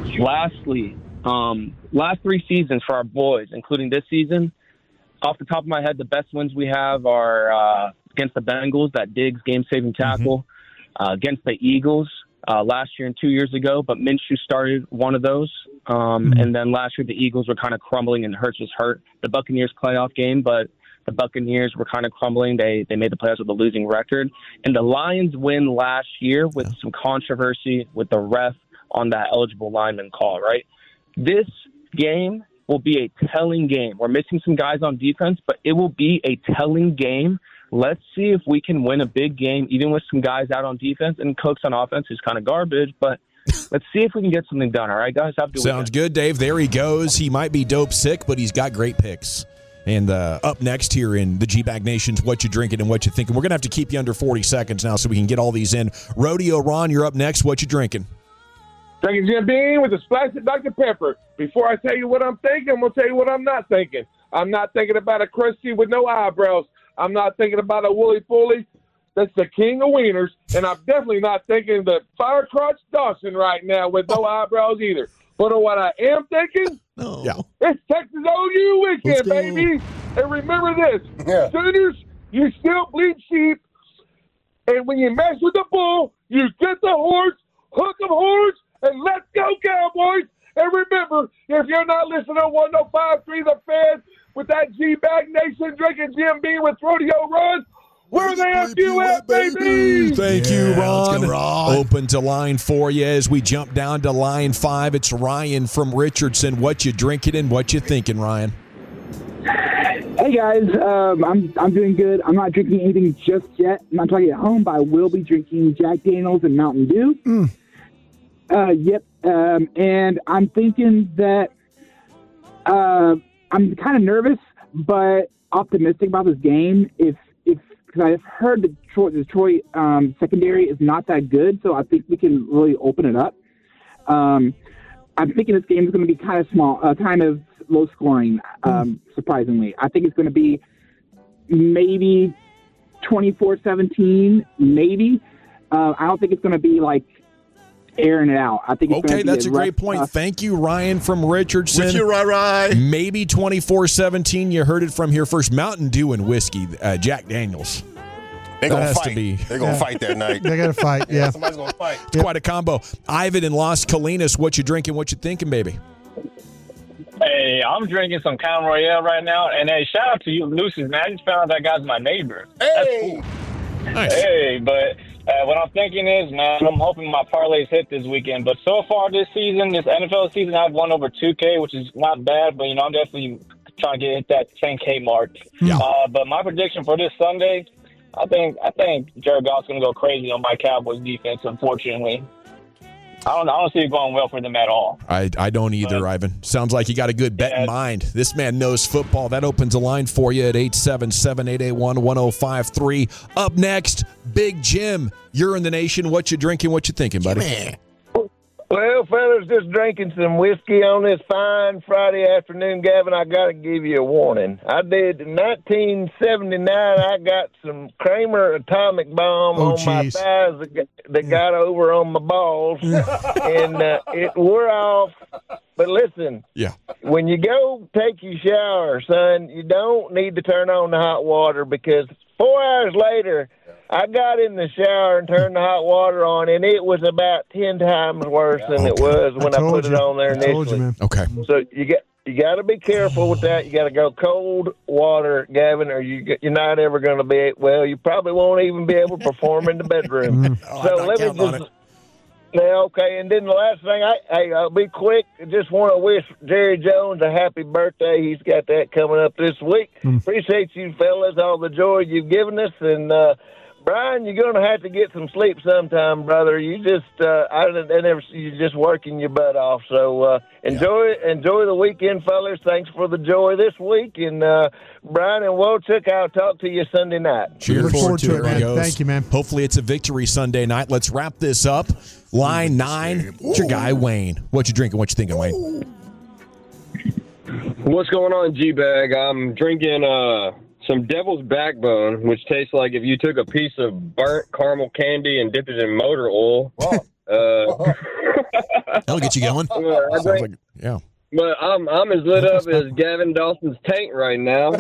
lastly, um, last three seasons for our boys, including this season, off the top of my head, the best wins we have are uh, against the Bengals, that Diggs game-saving tackle, mm-hmm. uh, against the Eagles uh, last year and two years ago, but Minshew started one of those. Um, mm-hmm. And then last year the Eagles were kind of crumbling and Hurts was hurt. The Buccaneers playoff game, but the Buccaneers were kind of crumbling. They they made the playoffs with a losing record. And the Lions win last year with some controversy with the ref on that eligible lineman call, right? This game will be a telling game. We're missing some guys on defense, but it will be a telling game. Let's see if we can win a big game, even with some guys out on defense and Cooks on offense, who's kind of garbage, but let's see if we can get something done. All right, guys? Have a good Sounds weekend. good, Dave. There he goes. He might be dope sick, but he's got great picks. And uh, up next here in the G-Bag Nation's What You Drinking and What You Thinking. We're going to have to keep you under forty seconds now so we can get all these in. Rodeo Ron, you're up next. What you drinking? Drinking Jim Beam with a splash of Doctor Pepper. Before I tell you what I'm thinking, I'm going to tell you what I'm not thinking. I'm not thinking about a crusty with no eyebrows. I'm not thinking about a woolly fully. That's the king of wieners. And I'm definitely not thinking the fire crotch Dawson right now with no eyebrows either. But what I am thinking, no. yeah. it's Texas O U weekend, baby. And remember this, yeah. Sooners, you still bleed sheep. And when you mess with the bull, you get the horse, hook 'em horse, and let's go, Cowboys. And remember, if you're not listening to one oh five point three The Fan with that G-Bag Nation drinking Jim Beam with Rodeo Run, where the F U at, baby? Thank yeah, you, Ron. Let's go, Ron. Open to line four you as we jump down to line five. It's Ryan from Richardson. What you drinking and what you thinking, Ryan? Hey, guys. Um, I'm I'm doing good. I'm not drinking anything just yet. I'm not talking at home, but I will be drinking Jack Daniels and Mountain Dew. Mm. Uh, yep. Um, and I'm thinking that uh, I'm kind of nervous, but optimistic about this game. If if because I've heard the Detroit, the Detroit um, secondary is not that good, so I think we can really open it up. Um, I'm thinking this game is going to be kind of small, uh, kind of low scoring. Um, surprisingly, I think it's going to be maybe twenty-four seventeen, maybe. Uh, I don't think it's going to be like airing it out. I think it's okay, be that's a, a great rough, point. Uh, Thank you, Ryan from Richardson. With you, Rai Rai. Maybe twenty-four seventeen. You heard it from here first. Mountain Dew and whiskey, uh, Jack Daniels. They're going to has fight. To be. They're going to Yeah. fight that night. They got to fight, yeah. Somebody's going to fight. It's quite a combo. Ivan in Las Colinas, what you drinking, what you thinking, baby? Hey, I'm drinking some Crown Royale right now, and hey, shout out to you, Lucius, man. I just found out that guy's my neighbor. Hey! That's cool. Nice. Hey, but uh, what I'm thinking is, man, I'm hoping my parlays hit this weekend. But so far this season, this N F L season, I've won over two K, which is not bad, but, you know, I'm definitely trying to get hit that ten K mark. Yeah. Uh, but my prediction for this Sunday, I think I think Jared Goff's going to go crazy on my Cowboys defense, unfortunately. I don't, I don't see it going well for them at all. I, I don't either, But- Ivan. Sounds like you got a good bet Yeah. in mind. This man knows football. That opens a line for you at eight seven seven, eight eight one, one oh five three. Up next, Big Jim. You're in the nation. What you drinking? What you thinking, buddy? Man. Well, fellas, just drinking some whiskey on this fine Friday afternoon, Gavin. I got to give you a warning. I did in nineteen seventy-nine. I got some Kramer atomic bomb Oh, on my geez. thighs that got, that got over on my balls, and uh, it wore off But listen, yeah. when you go take your shower, son, you don't need to turn on the hot water because four hours later, I got in the shower and turned the hot water on, and it was about ten times worse than it was when I, I put you. it on there I initially. told you, man. Okay. So you get. You got to be careful with that. You got to go cold water, Gavin, or you, you're not ever going to be, well, you probably won't even be able to perform in the bedroom. Oh, so let me just, yeah, okay. And then the last thing, I, hey, I'll be quick. I just want to wish Jerry Jones a happy birthday. He's got that coming up this week. Mm. Appreciate you fellas, all the joy you've given us. And, uh, Brian, you're going to have to get some sleep sometime, brother. You just, uh, I, I never see you just working your butt off. So uh, enjoy yeah. enjoy the weekend, fellas. Thanks for the joy this week. And uh, Brian and Wojciech, I'll talk to you Sunday night. Cheers. Look forward to it, man. Goes. Thank you, man. Hopefully it's a victory Sunday night. Let's wrap this up. Line nine, it's your guy, Wayne. What you drinking? What you thinking, Wayne? What's going on, G-Bag? I'm drinking uh, some Devil's Backbone, which tastes like if you took a piece of burnt caramel candy and dipped it in motor oil. Uh, That'll get you going. Uh, I drink, like, yeah. But I'm I'm as lit up as Gavin Dawson's tank right now.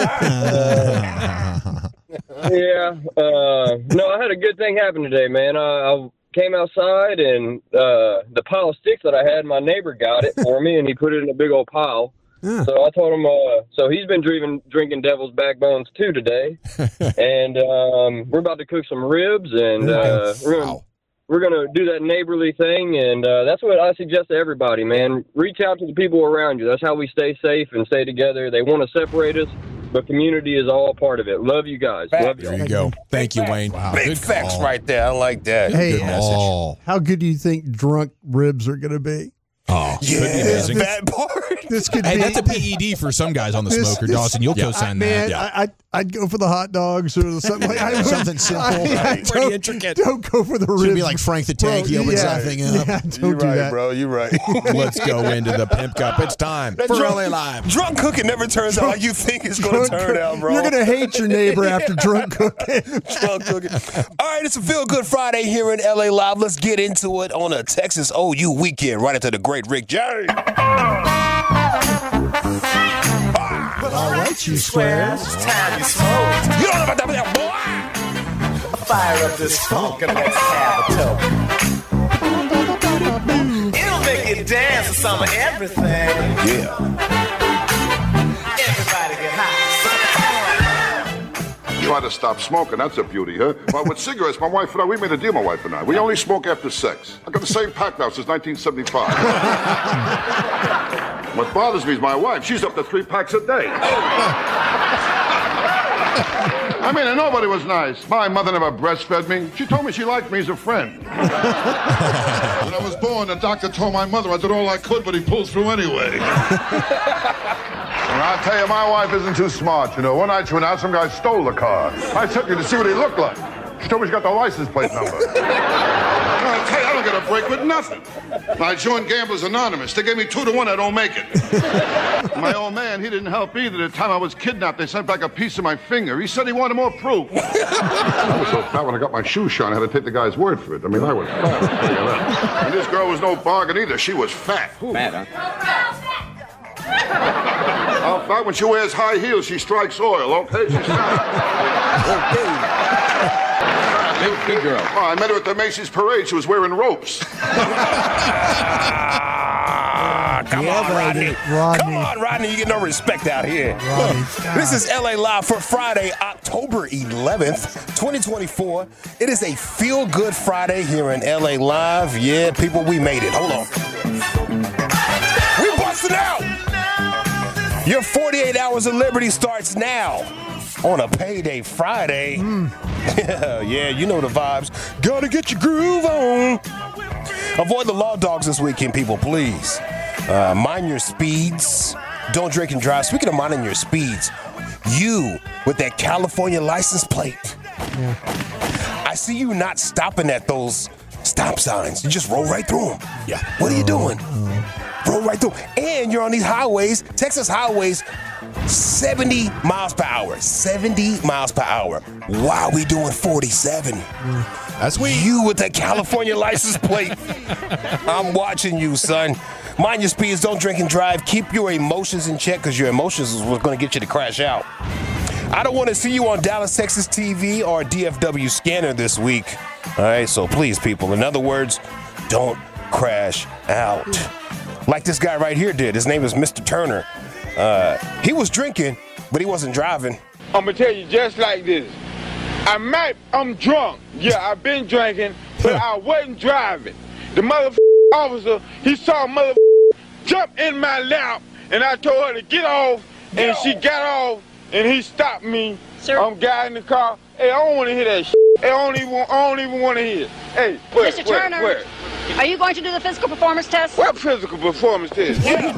uh, yeah. Uh, no, I had a good thing happen today, man. I, I came outside and uh, the pile of sticks that I had, my neighbor got it for me, and he put it in a big old pile. Yeah. So I told him, uh, so he's been drinking, drinking Devil's Backbones too today. and um, we're about to cook some ribs, and uh, we're going wow. we're gonna do that neighborly thing. And uh, that's what I suggest to everybody, man. Reach out to the people around you. That's how we stay safe and stay together. They want to separate us, but community is all part of it. Love you guys. Love you. There you go. Thank you, Wayne. Wow. Big facts right there. I like that. Hey, Good message. how good do you think drunk ribs are going to be? Oh, yeah, could be amazing. that part. This could hey, be. that's a P E D for some guys on the this, smoker, this, Dawson. You'll yeah. co-sign I, man, that. Yeah. I, I'd, I'd go for the hot dogs or something like that. Something simple. I, I Pretty intricate. Don't go for the ribs. Should be like Frank the Tank. He opens yeah, that thing up. Yeah, don't You're do right, that. bro. You're right. Let's go into the Pimp Cup. It's time That for drunk, L A Live. Drunk cooking never turns out like you think it's going to turn out, bro. You're going to hate your neighbor after drunk cooking. Drunk cooking. All right, it's a Feel Good Friday here in L A Live. Let's get into it on a Texas O U weekend right into the great Rick James. All right, you squares. It's time you smoke. You don't know about that, boy. Fire up this funk and let's have a toke. It'll make you dance to some of everything. Yeah. Everybody get high. Try to stop smoking, that's a beauty, huh? Well, with cigarettes, my wife and I, we made a deal, my wife and I. We only smoke after sex. I got the same pack now since nineteen seventy-five. What bothers me is my wife. She's up to three packs a day. I mean, and nobody was nice. My mother never breastfed me. She told me she liked me as a friend. When I was born, the doctor told my mother I did all I could, but he pulled through anyway. And I'll tell you, my wife isn't too smart, you know. One night she went out, some guy stole the car. I took her to see what he looked like. She told me she got the license plate number. I'll tell you, I don't get a break with nothing. I joined Gamblers Anonymous. They gave me two to one, I don't make it. My old man, he didn't help either. The time I was kidnapped, they sent back a piece of my finger. He said he wanted more proof. I was so fat when I got my shoes shone, I had to take the guy's word for it. I mean, I was fat. And this girl was no bargain either. She was fat. Fat, huh? How fat? When she wears high heels, she strikes oil, okay? She's fat. Okay. Big, big girl. Oh, I met her at the Macy's parade. She was wearing ropes. Ah, come Yeah, on, Rodney. Rodney. Come on, Rodney. You get no respect out here. Rodney. This is L A Live for Friday, October eleventh, twenty twenty-four. It is a feel-good Friday here in L A Live. Yeah, people, we made it. Hold on. We busted out. Your forty-eight hours of liberty starts now on a payday Friday. Mm. Yeah, yeah, you know the vibes. Gotta get your groove on. Avoid the law dogs this weekend, people, please. Uh, mind your speeds. Don't drink and drive. Speaking of minding your speeds, you with that California license plate. Yeah. I see you not stopping at those stop signs. You just roll right through them. Yeah. What are you doing? Roll right through. And you're on these highways, Texas highways, seventy miles per hour. seventy miles per hour. Why are we doing forty-seven? That's we. You with the California license plate. I'm watching you, son. Mind your speeds. Don't drink and drive. Keep your emotions in check because your emotions is what's going to get you to crash out. I don't want to see you on Dallas, Texas T V or D F W scanner this week. All right, so please, people. In other words, don't crash out. Like this guy right here did. His name is Mister Turner. Uh, he was drinking, but he wasn't driving. I'm going to tell you just like this. I might, I'm drunk. Yeah, I've been drinking, but I wasn't driving. The motherfucking officer, he saw a motherfucker jump in my lap, and I told her to get off, and she got off, and he stopped me. Sir? I'm guiding the car. Hey, I don't want to hear that shit. I don't even, I don't even want to hear it. Hey, where, Mister Turner, where, where? Are you going to do the physical performance test? What physical performance test?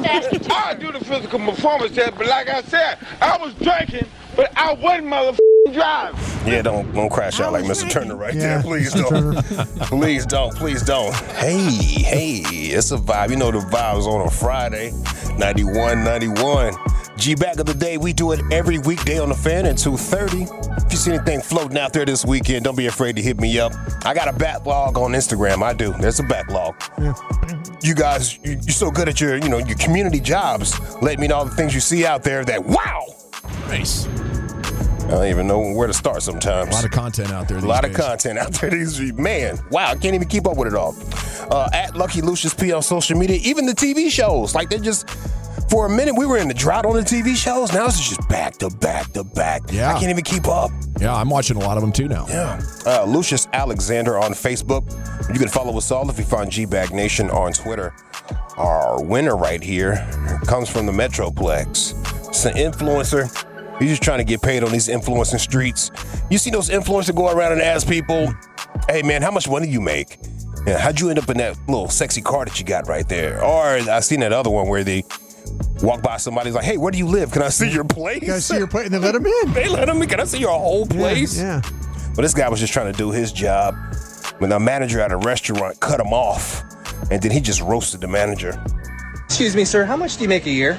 I do the physical performance test, but like I said, I was drinking, but I wasn't motherfucking driving. Yeah, don't don't crash out like Mister Turner right yeah, there. Please don't. Please don't. Please don't. Hey, hey, it's a vibe. You know the vibe is on a Friday, ninety-one ninety-one. G-Bag of the Day, we do it every weekday on the Fan at two thirty. If you see anything floating out there this weekend, don't be afraid to hit me up. I got a backlog on Instagram. I do. There's a backlog. Yeah. You guys, you're so good at your, you know, your community jobs. Let me know all the things you see out there that, wow. Nice. I don't even know where to start sometimes. A lot of content out there these A lot days. of content out there these days. Man, wow, I can't even keep up with it all. Uh, at Lucky Lucius P on social media, even the T V shows. Like, they're just... For a minute, we were in the drought on the T V shows. Now it's just back to back to back. Yeah. I can't even keep up. Yeah, I'm watching a lot of them too now. Yeah. Uh, Lucius Alexander on Facebook. You can follow us all if you find G-Bag Nation on Twitter. Our winner right here comes from the Metroplex. It's an influencer. He's just trying to get paid on these influencing streets. You see those influencers go around and ask people, hey, man, how much money you make? Yeah, how'd you end up in that little sexy car that you got right there? Or I seen that other one where they walk by somebody's like, hey, where do you live? Can I see your place? Can I see your place? And they let him in. They let him in. Can I see your whole place? Yeah. yeah. But this guy was just trying to do his job. When the manager at a restaurant cut him off, and then he just roasted the manager. Excuse me, sir. How much do you make a year?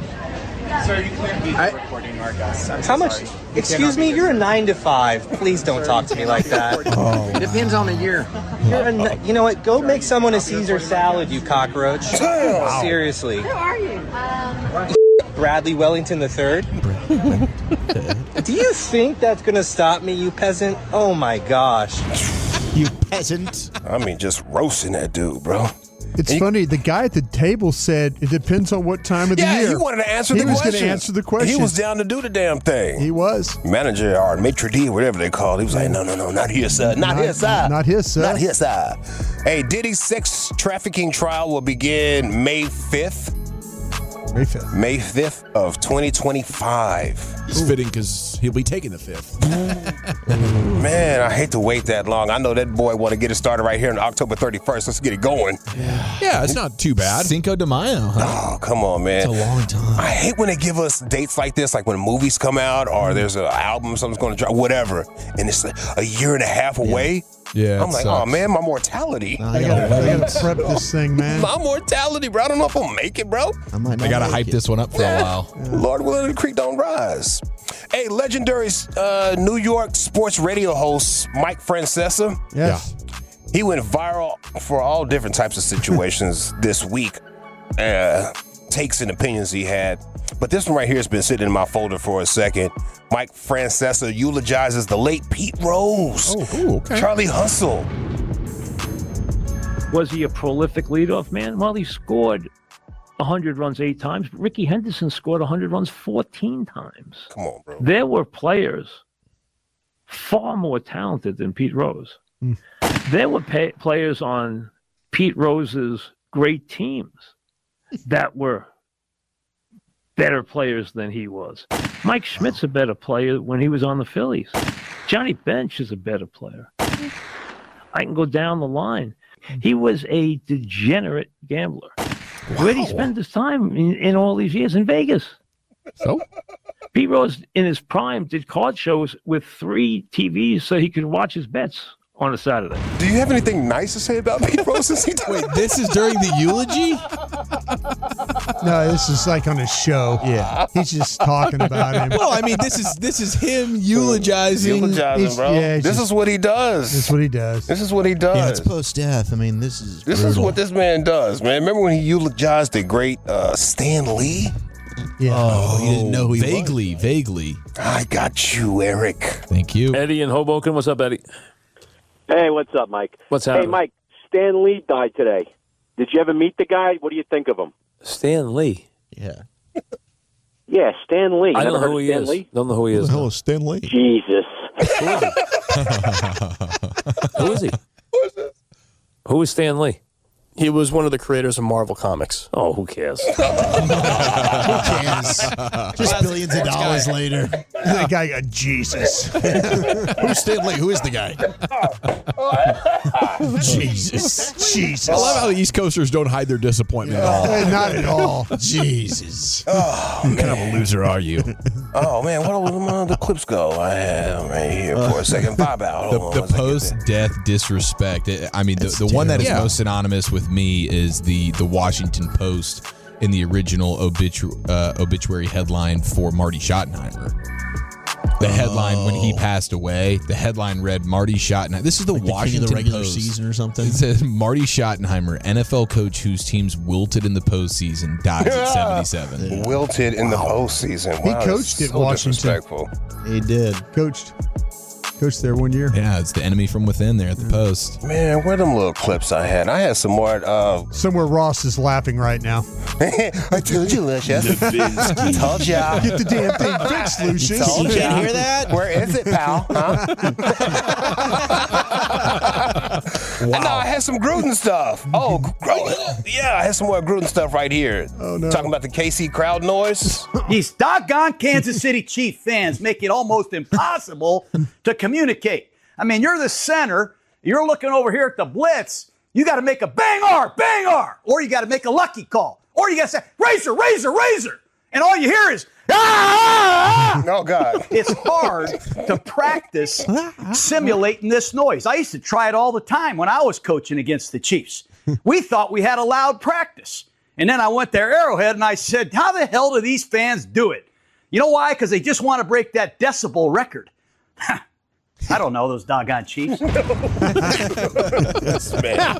Sir, you can't be I, recording our guests. I'm how so much? Sorry. Excuse me, you're a nine to five. Please don't talk to me like that. Oh, it depends on the year. You're a, you know what? Go make someone a Caesar salad, you cockroach. Wow. Seriously. Who are you? Um, Bradley Wellington the third. Do you think that's going to stop me, you peasant? Oh my gosh. You peasant. I mean, just roasting that dude, bro. It's and funny. You, the guy at the table said it depends on what time of the yeah, year. he wanted to answer he the question. He was going to answer the question. He was down to do the damn thing. He was. Manager or maitre d', whatever they call it. He was like, no, no, no, not here, sir. Not, not here, sir. Not here, sir. Not here, sir. Hey, Diddy's sex trafficking trial will begin May fifth. May fifth. May fifth of twenty twenty-five. It's fitting because he'll be taking the fifth. Man, I hate to wait that long. I know that boy want to get it started right here on October thirty-first. Let's get it going. Yeah, yeah it's not too bad. Cinco de Mayo, huh? Oh, come on, man. It's a long time. I hate when they give us dates like this, like when movies come out or there's an album, something's going to drop, whatever, and it's a, a year and a half away. Yeah. Yeah, I'm like, sucks. Oh man, my mortality. I gotta, I gotta prep this thing, man. My mortality, bro. I don't know if I'll make it, bro. I, might I gotta hype it. this one up for yeah. a while. Yeah. Lord willing, the creek don't rise. Hey, legendary uh, New York sports radio host Mike Francesa. Yes. Yeah. He went viral for all different types of situations this week. Uh, takes and opinions he had. But this one right here has been sitting in my folder for a second. Mike Francesa eulogizes the late Pete Rose. Oh, ooh, okay. Charlie Hustle. Was he a prolific leadoff man? Well, he scored one hundred runs eight times. Ricky Henderson scored one hundred runs fourteen times. Come on, bro. There were players far more talented than Pete Rose. Mm. There were pay- players on Pete Rose's great teams that were better players than he was. Mike Schmidt's a better player when he was on the Phillies. Johnny Bench is a better player. I can go down the line. He was a degenerate gambler. Wow. Where did he spend his time in, in all these years? In Vegas. So? Pete Rose, in his prime, did card shows with three T Vs so he could watch his bets on a Saturday. Do you have anything nice to say about Pete Rose? Wait, this is during the eulogy? No, this is like on a show. Yeah. He's just talking about him. Well, I mean, this is this is him eulogizing. Eulogizing, He's- bro. yeah, he's this just- is what he does. That's what he does. This is what he does. Yeah, it's post-death. I mean, this is This is brutal. what this man does, man. Remember when he eulogized the great uh, Stan Lee? Yeah. Oh, you didn't know who he vaguely, vaguely. I got you, Eric. Thank you. Eddie in Hoboken. What's up, Eddie? Hey, what's up, Mike? What's Hey, happening? Mike, Stan Lee died today. Did you ever meet the guy? What do you think of him? Stan Lee. Yeah. Yeah, Stan Lee. I Never don't know heard who of he Stan is. Lee? Don't know who he is. Hello, Stan Lee. Jesus. Who is he? Who is Stan Lee? He was one of the creators of Marvel Comics. Oh, who cares? Who cares? Just billions of dollars later. That guy got Jesus. Who's Stan Lee? Who is the guy? Jesus. Jesus. I love how the East Coasters don't hide their disappointment at all. Hey, not at all. Jesus. Oh, What kind of a loser are you? Oh, man. What will uh, the clips go? I have right here for a second. Bob out. The, Hold on the one second. post-death disrespect. I I mean, the, the one that is terrible. most synonymous with me is the the Washington Post in the original obitu- uh, obituary headline for Marty Schottenheimer. The headline when he passed away, the headline read Marty Schottenheimer. This is the Like the king of Washington the regular Post. season or something? It says Marty Schottenheimer, N F L coach whose teams wilted in the postseason, dies at seventy-seven. Wilted in the postseason. He Wow, coached that's at so Washington. disrespectful. He did. Coached. Coached there one year. Yeah, it's the enemy from within there at the Post. Man, where them little clips I had? I had some more. Uh, Somewhere Ross is laughing right now. I told you, Lucius. Told ya. Get the damn thing fixed, Lucius. Told You can't ya. hear that? Where is it, pal? Huh? wow. No, I had some Gruden stuff. Oh, Gruden. Yeah, I had some more Gruden stuff right here. Oh, no. Talking about the K C crowd noise. These doggone Kansas City Chief fans make it almost impossible to communicate. I mean, you're the center. You're looking over here at the blitz. You got to make a bang-ar, bang-ar, or you got to make a lucky call, or you got to say, razor, razor, razor. And all you hear is, ah! Oh, God. It's hard to practice simulating this noise. I used to try it all the time when I was coaching against the Chiefs. We thought we had a loud practice. And then I went there, Arrowhead, and I said, how the hell do these fans do it? You know why? Because they just want to break that decibel record. I don't know, those doggone Chiefs. Yes, man.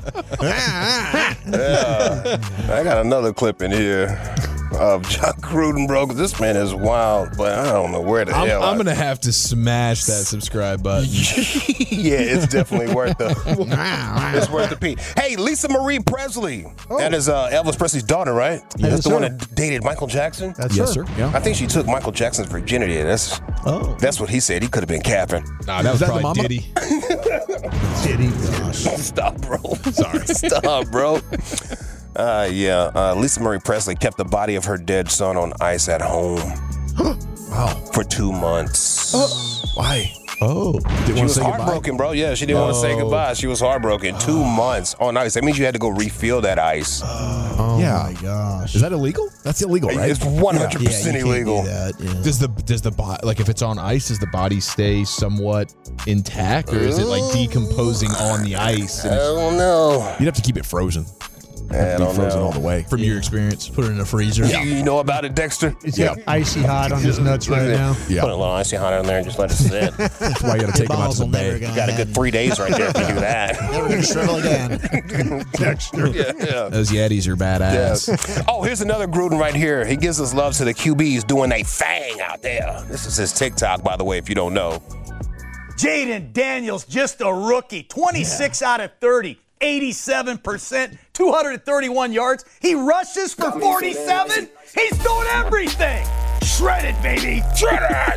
Yeah. I got another clip in here of John Gruden, bro, 'cause this man is wild, but I don't know where the I'm, hell. I'm I- going to have to smash that subscribe button. yeah, it's definitely worth the it's worth the peek. Hey, Lisa Marie Presley. That is uh, Elvis Presley's daughter, right? Yes, That's the sir. one that dated Michael Jackson? That's Yes, her. sir. Yeah. I think she took Michael Jackson's virginity. That's Oh. that's what he said. He could have been capping. Nah, that was that the probably mama? Diddy. Diddy. Stop, bro. Sorry. Stop, bro. Uh, yeah, uh, Lisa Marie Presley kept the body of her dead son on ice at home. Wow. For two months. Why? Oh. Didn't She want to was say goodbye? heartbroken, bro. Yeah, she didn't want to say No. goodbye. She was heartbroken. Two months on ice. That means you had to go refill that ice. Oh, Yeah. my gosh. Is that illegal? That's illegal, right? It's one hundred Yeah, percent you can't illegal. do that. Yeah. Does the does the body, like if it's on ice, does the body stay somewhat intact, or is it like decomposing on the ice? I And it's- don't know. You'd have to keep it frozen. I Have to be don't frozen know. all the way. from your experience, Put it in a freezer. You, you know about it, Dexter? It's got icy hot on his nuts right now. Put a Yeah. little icy hot in there and just let it sit. That's why you got to take them out balls to the will never bay. go You got a good ahead. three days right there if you do that. Never gonna shrivel again. Dexter. Yeah, yeah. those Yetis are badass. Yes. Oh, here's another Gruden right here. He gives his love to the Q Bs doing a thing out there. This is his TikTok, by the way, if you don't know. Jaden Daniels, just a rookie. twenty-six out of thirty. eighty-seven percent, two hundred thirty-one yards. He rushes for forty-seven. He's doing everything. Shredded, baby. Shredded.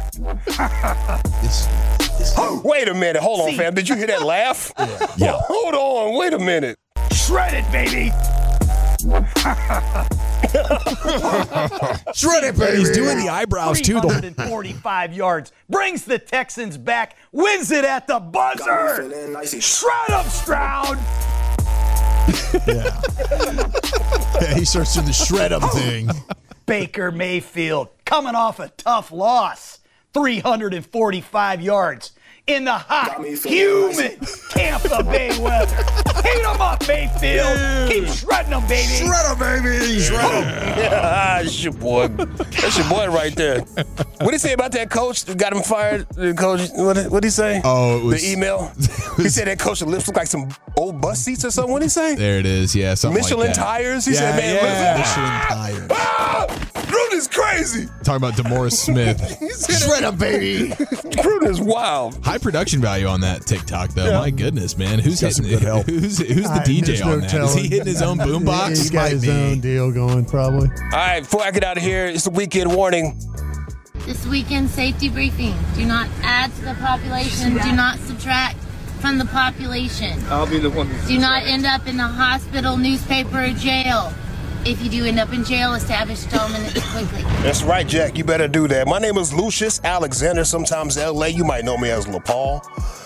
Wait a minute. Hold on, See. fam. Did you hear that laugh? Yeah. Hold on. Wait a minute. Shredded, baby. Shredded, baby. He's doing the eyebrows, too. three The- hundred forty-five yards. Brings the Texans back. Wins it at the buzzer. Shred 'em, Stroud. Yeah. Yeah, he starts doing the shred 'em thing. Baker Mayfield coming off a tough loss. three hundred forty-five yards. in the hot, humid Tampa Bay weather. Heat them up, Mayfield. Keep shredding them, baby. Shred 'em, baby. Shred 'em. Yeah, that's your boy. That's your boy right there. What did he say about that coach that got him fired? The coach, what did he say? Oh, it was, the email. He said that coach's lips look like some old bus seats or something. What did he say? There it is. Yeah, something Michelin like that. tires. He yeah, said, "Man, yeah. Michelin tires." Ah, Gruden's crazy. Talking about DeMaurice Smith. Shred 'em, baby. Gruden is wild. High production value on that TikTok, though. Yeah. My goodness, man. Who's Got some hitting, good help. who's who's the I- D J there's on no that? telling. Is he hitting his own boombox? He's got his own deal going, probably. All right, before I get out of here, it's the weekend warning. This weekend safety briefing. Do not add to the population. Do not subtract from the population. I'll be the one. Do not end up in the hospital, newspaper, or jail. If you do end up in jail, establish settlement quickly. That's right, Jack. You better do that. My name is Lucius Alexander, sometimes L A. You might know me as LaPaul.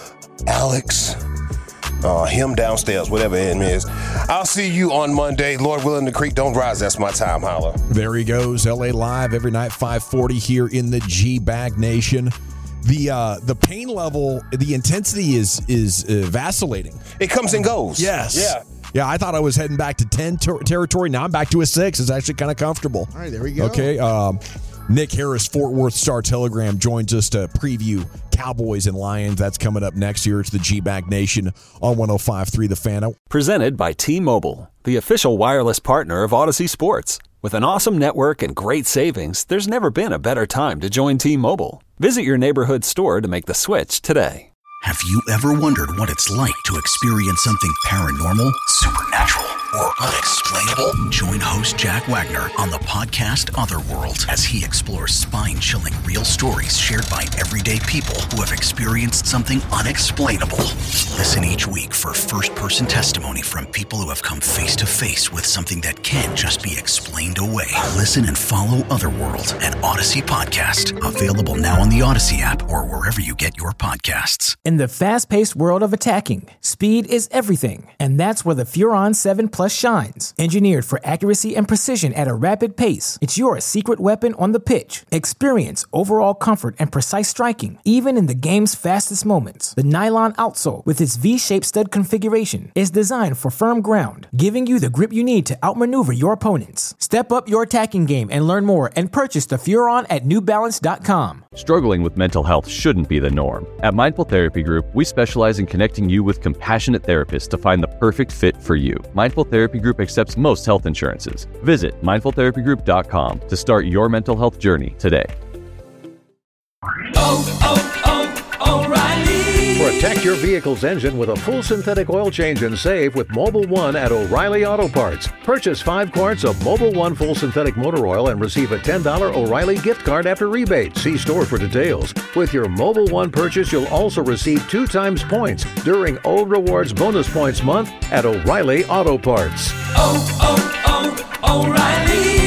Alex. Uh, him downstairs, whatever it is. I'll see you on Monday. Lord willing, the creek don't rise. That's my time, holla. There he goes. L A Live every night, five forty here in the G-Bag Nation. The uh, the pain level, the intensity is is uh, vacillating. It comes and goes. Yes. Yeah. Yeah, I thought I was heading back to ten ter- territory. Now I'm back to a six. It's actually kind of comfortable. All right, there we go. Okay. Um, Nick Harris, Fort Worth Star-Telegram, joins us to preview Cowboys and Lions. That's coming up next year. It's the G-Bag Nation on one oh five point three The Fan. Presented by T-Mobile, the official wireless partner of Odyssey Sports. With an awesome network and great savings, there's never been a better time to join T-Mobile. Visit your neighborhood store to make the switch today. Have you ever wondered what it's like to experience something paranormal, supernatural, or unexplainable? Join host Jack Wagner on the podcast Otherworld as he explores spine-chilling real stories shared by everyday people who have experienced something unexplainable. Listen each week for first-person testimony from people who have come face-to-face with something that can't just be explained away. Listen and follow Otherworld at Odyssey Podcast. Available now on the Odyssey app or wherever you get your podcasts. In the fast-paced world of attacking, speed is everything, and that's where the Furon seven Plus shines. Engineered for accuracy and precision at a rapid pace, it's your secret weapon on the pitch. Experience overall comfort and precise striking, even in the game's fastest moments. The nylon outsole, with its V-shaped stud configuration, is designed for firm ground, giving you the grip you need to outmaneuver your opponents. Step up your attacking game and learn more and purchase the Furon at New Balance dot com. Struggling with mental health shouldn't be the norm. At Mindful Therapy Group, we specialize in connecting you with compassionate therapists to find the perfect fit for you. Mindful Therapy Group accepts most health insurances. Visit mindful therapy group dot com to start your mental health journey today. Oh, oh, oh, O'Reilly. Protect your vehicle's engine with a full synthetic oil change and save with Mobil one at O'Reilly Auto Parts. Purchase five quarts of Mobil one full synthetic motor oil and receive a ten dollars O'Reilly gift card after rebate. See store for details. With your Mobil one purchase, you'll also receive two times points during O Rewards Bonus Points Month at O'Reilly Auto Parts. Oh, oh, oh, O'Reilly.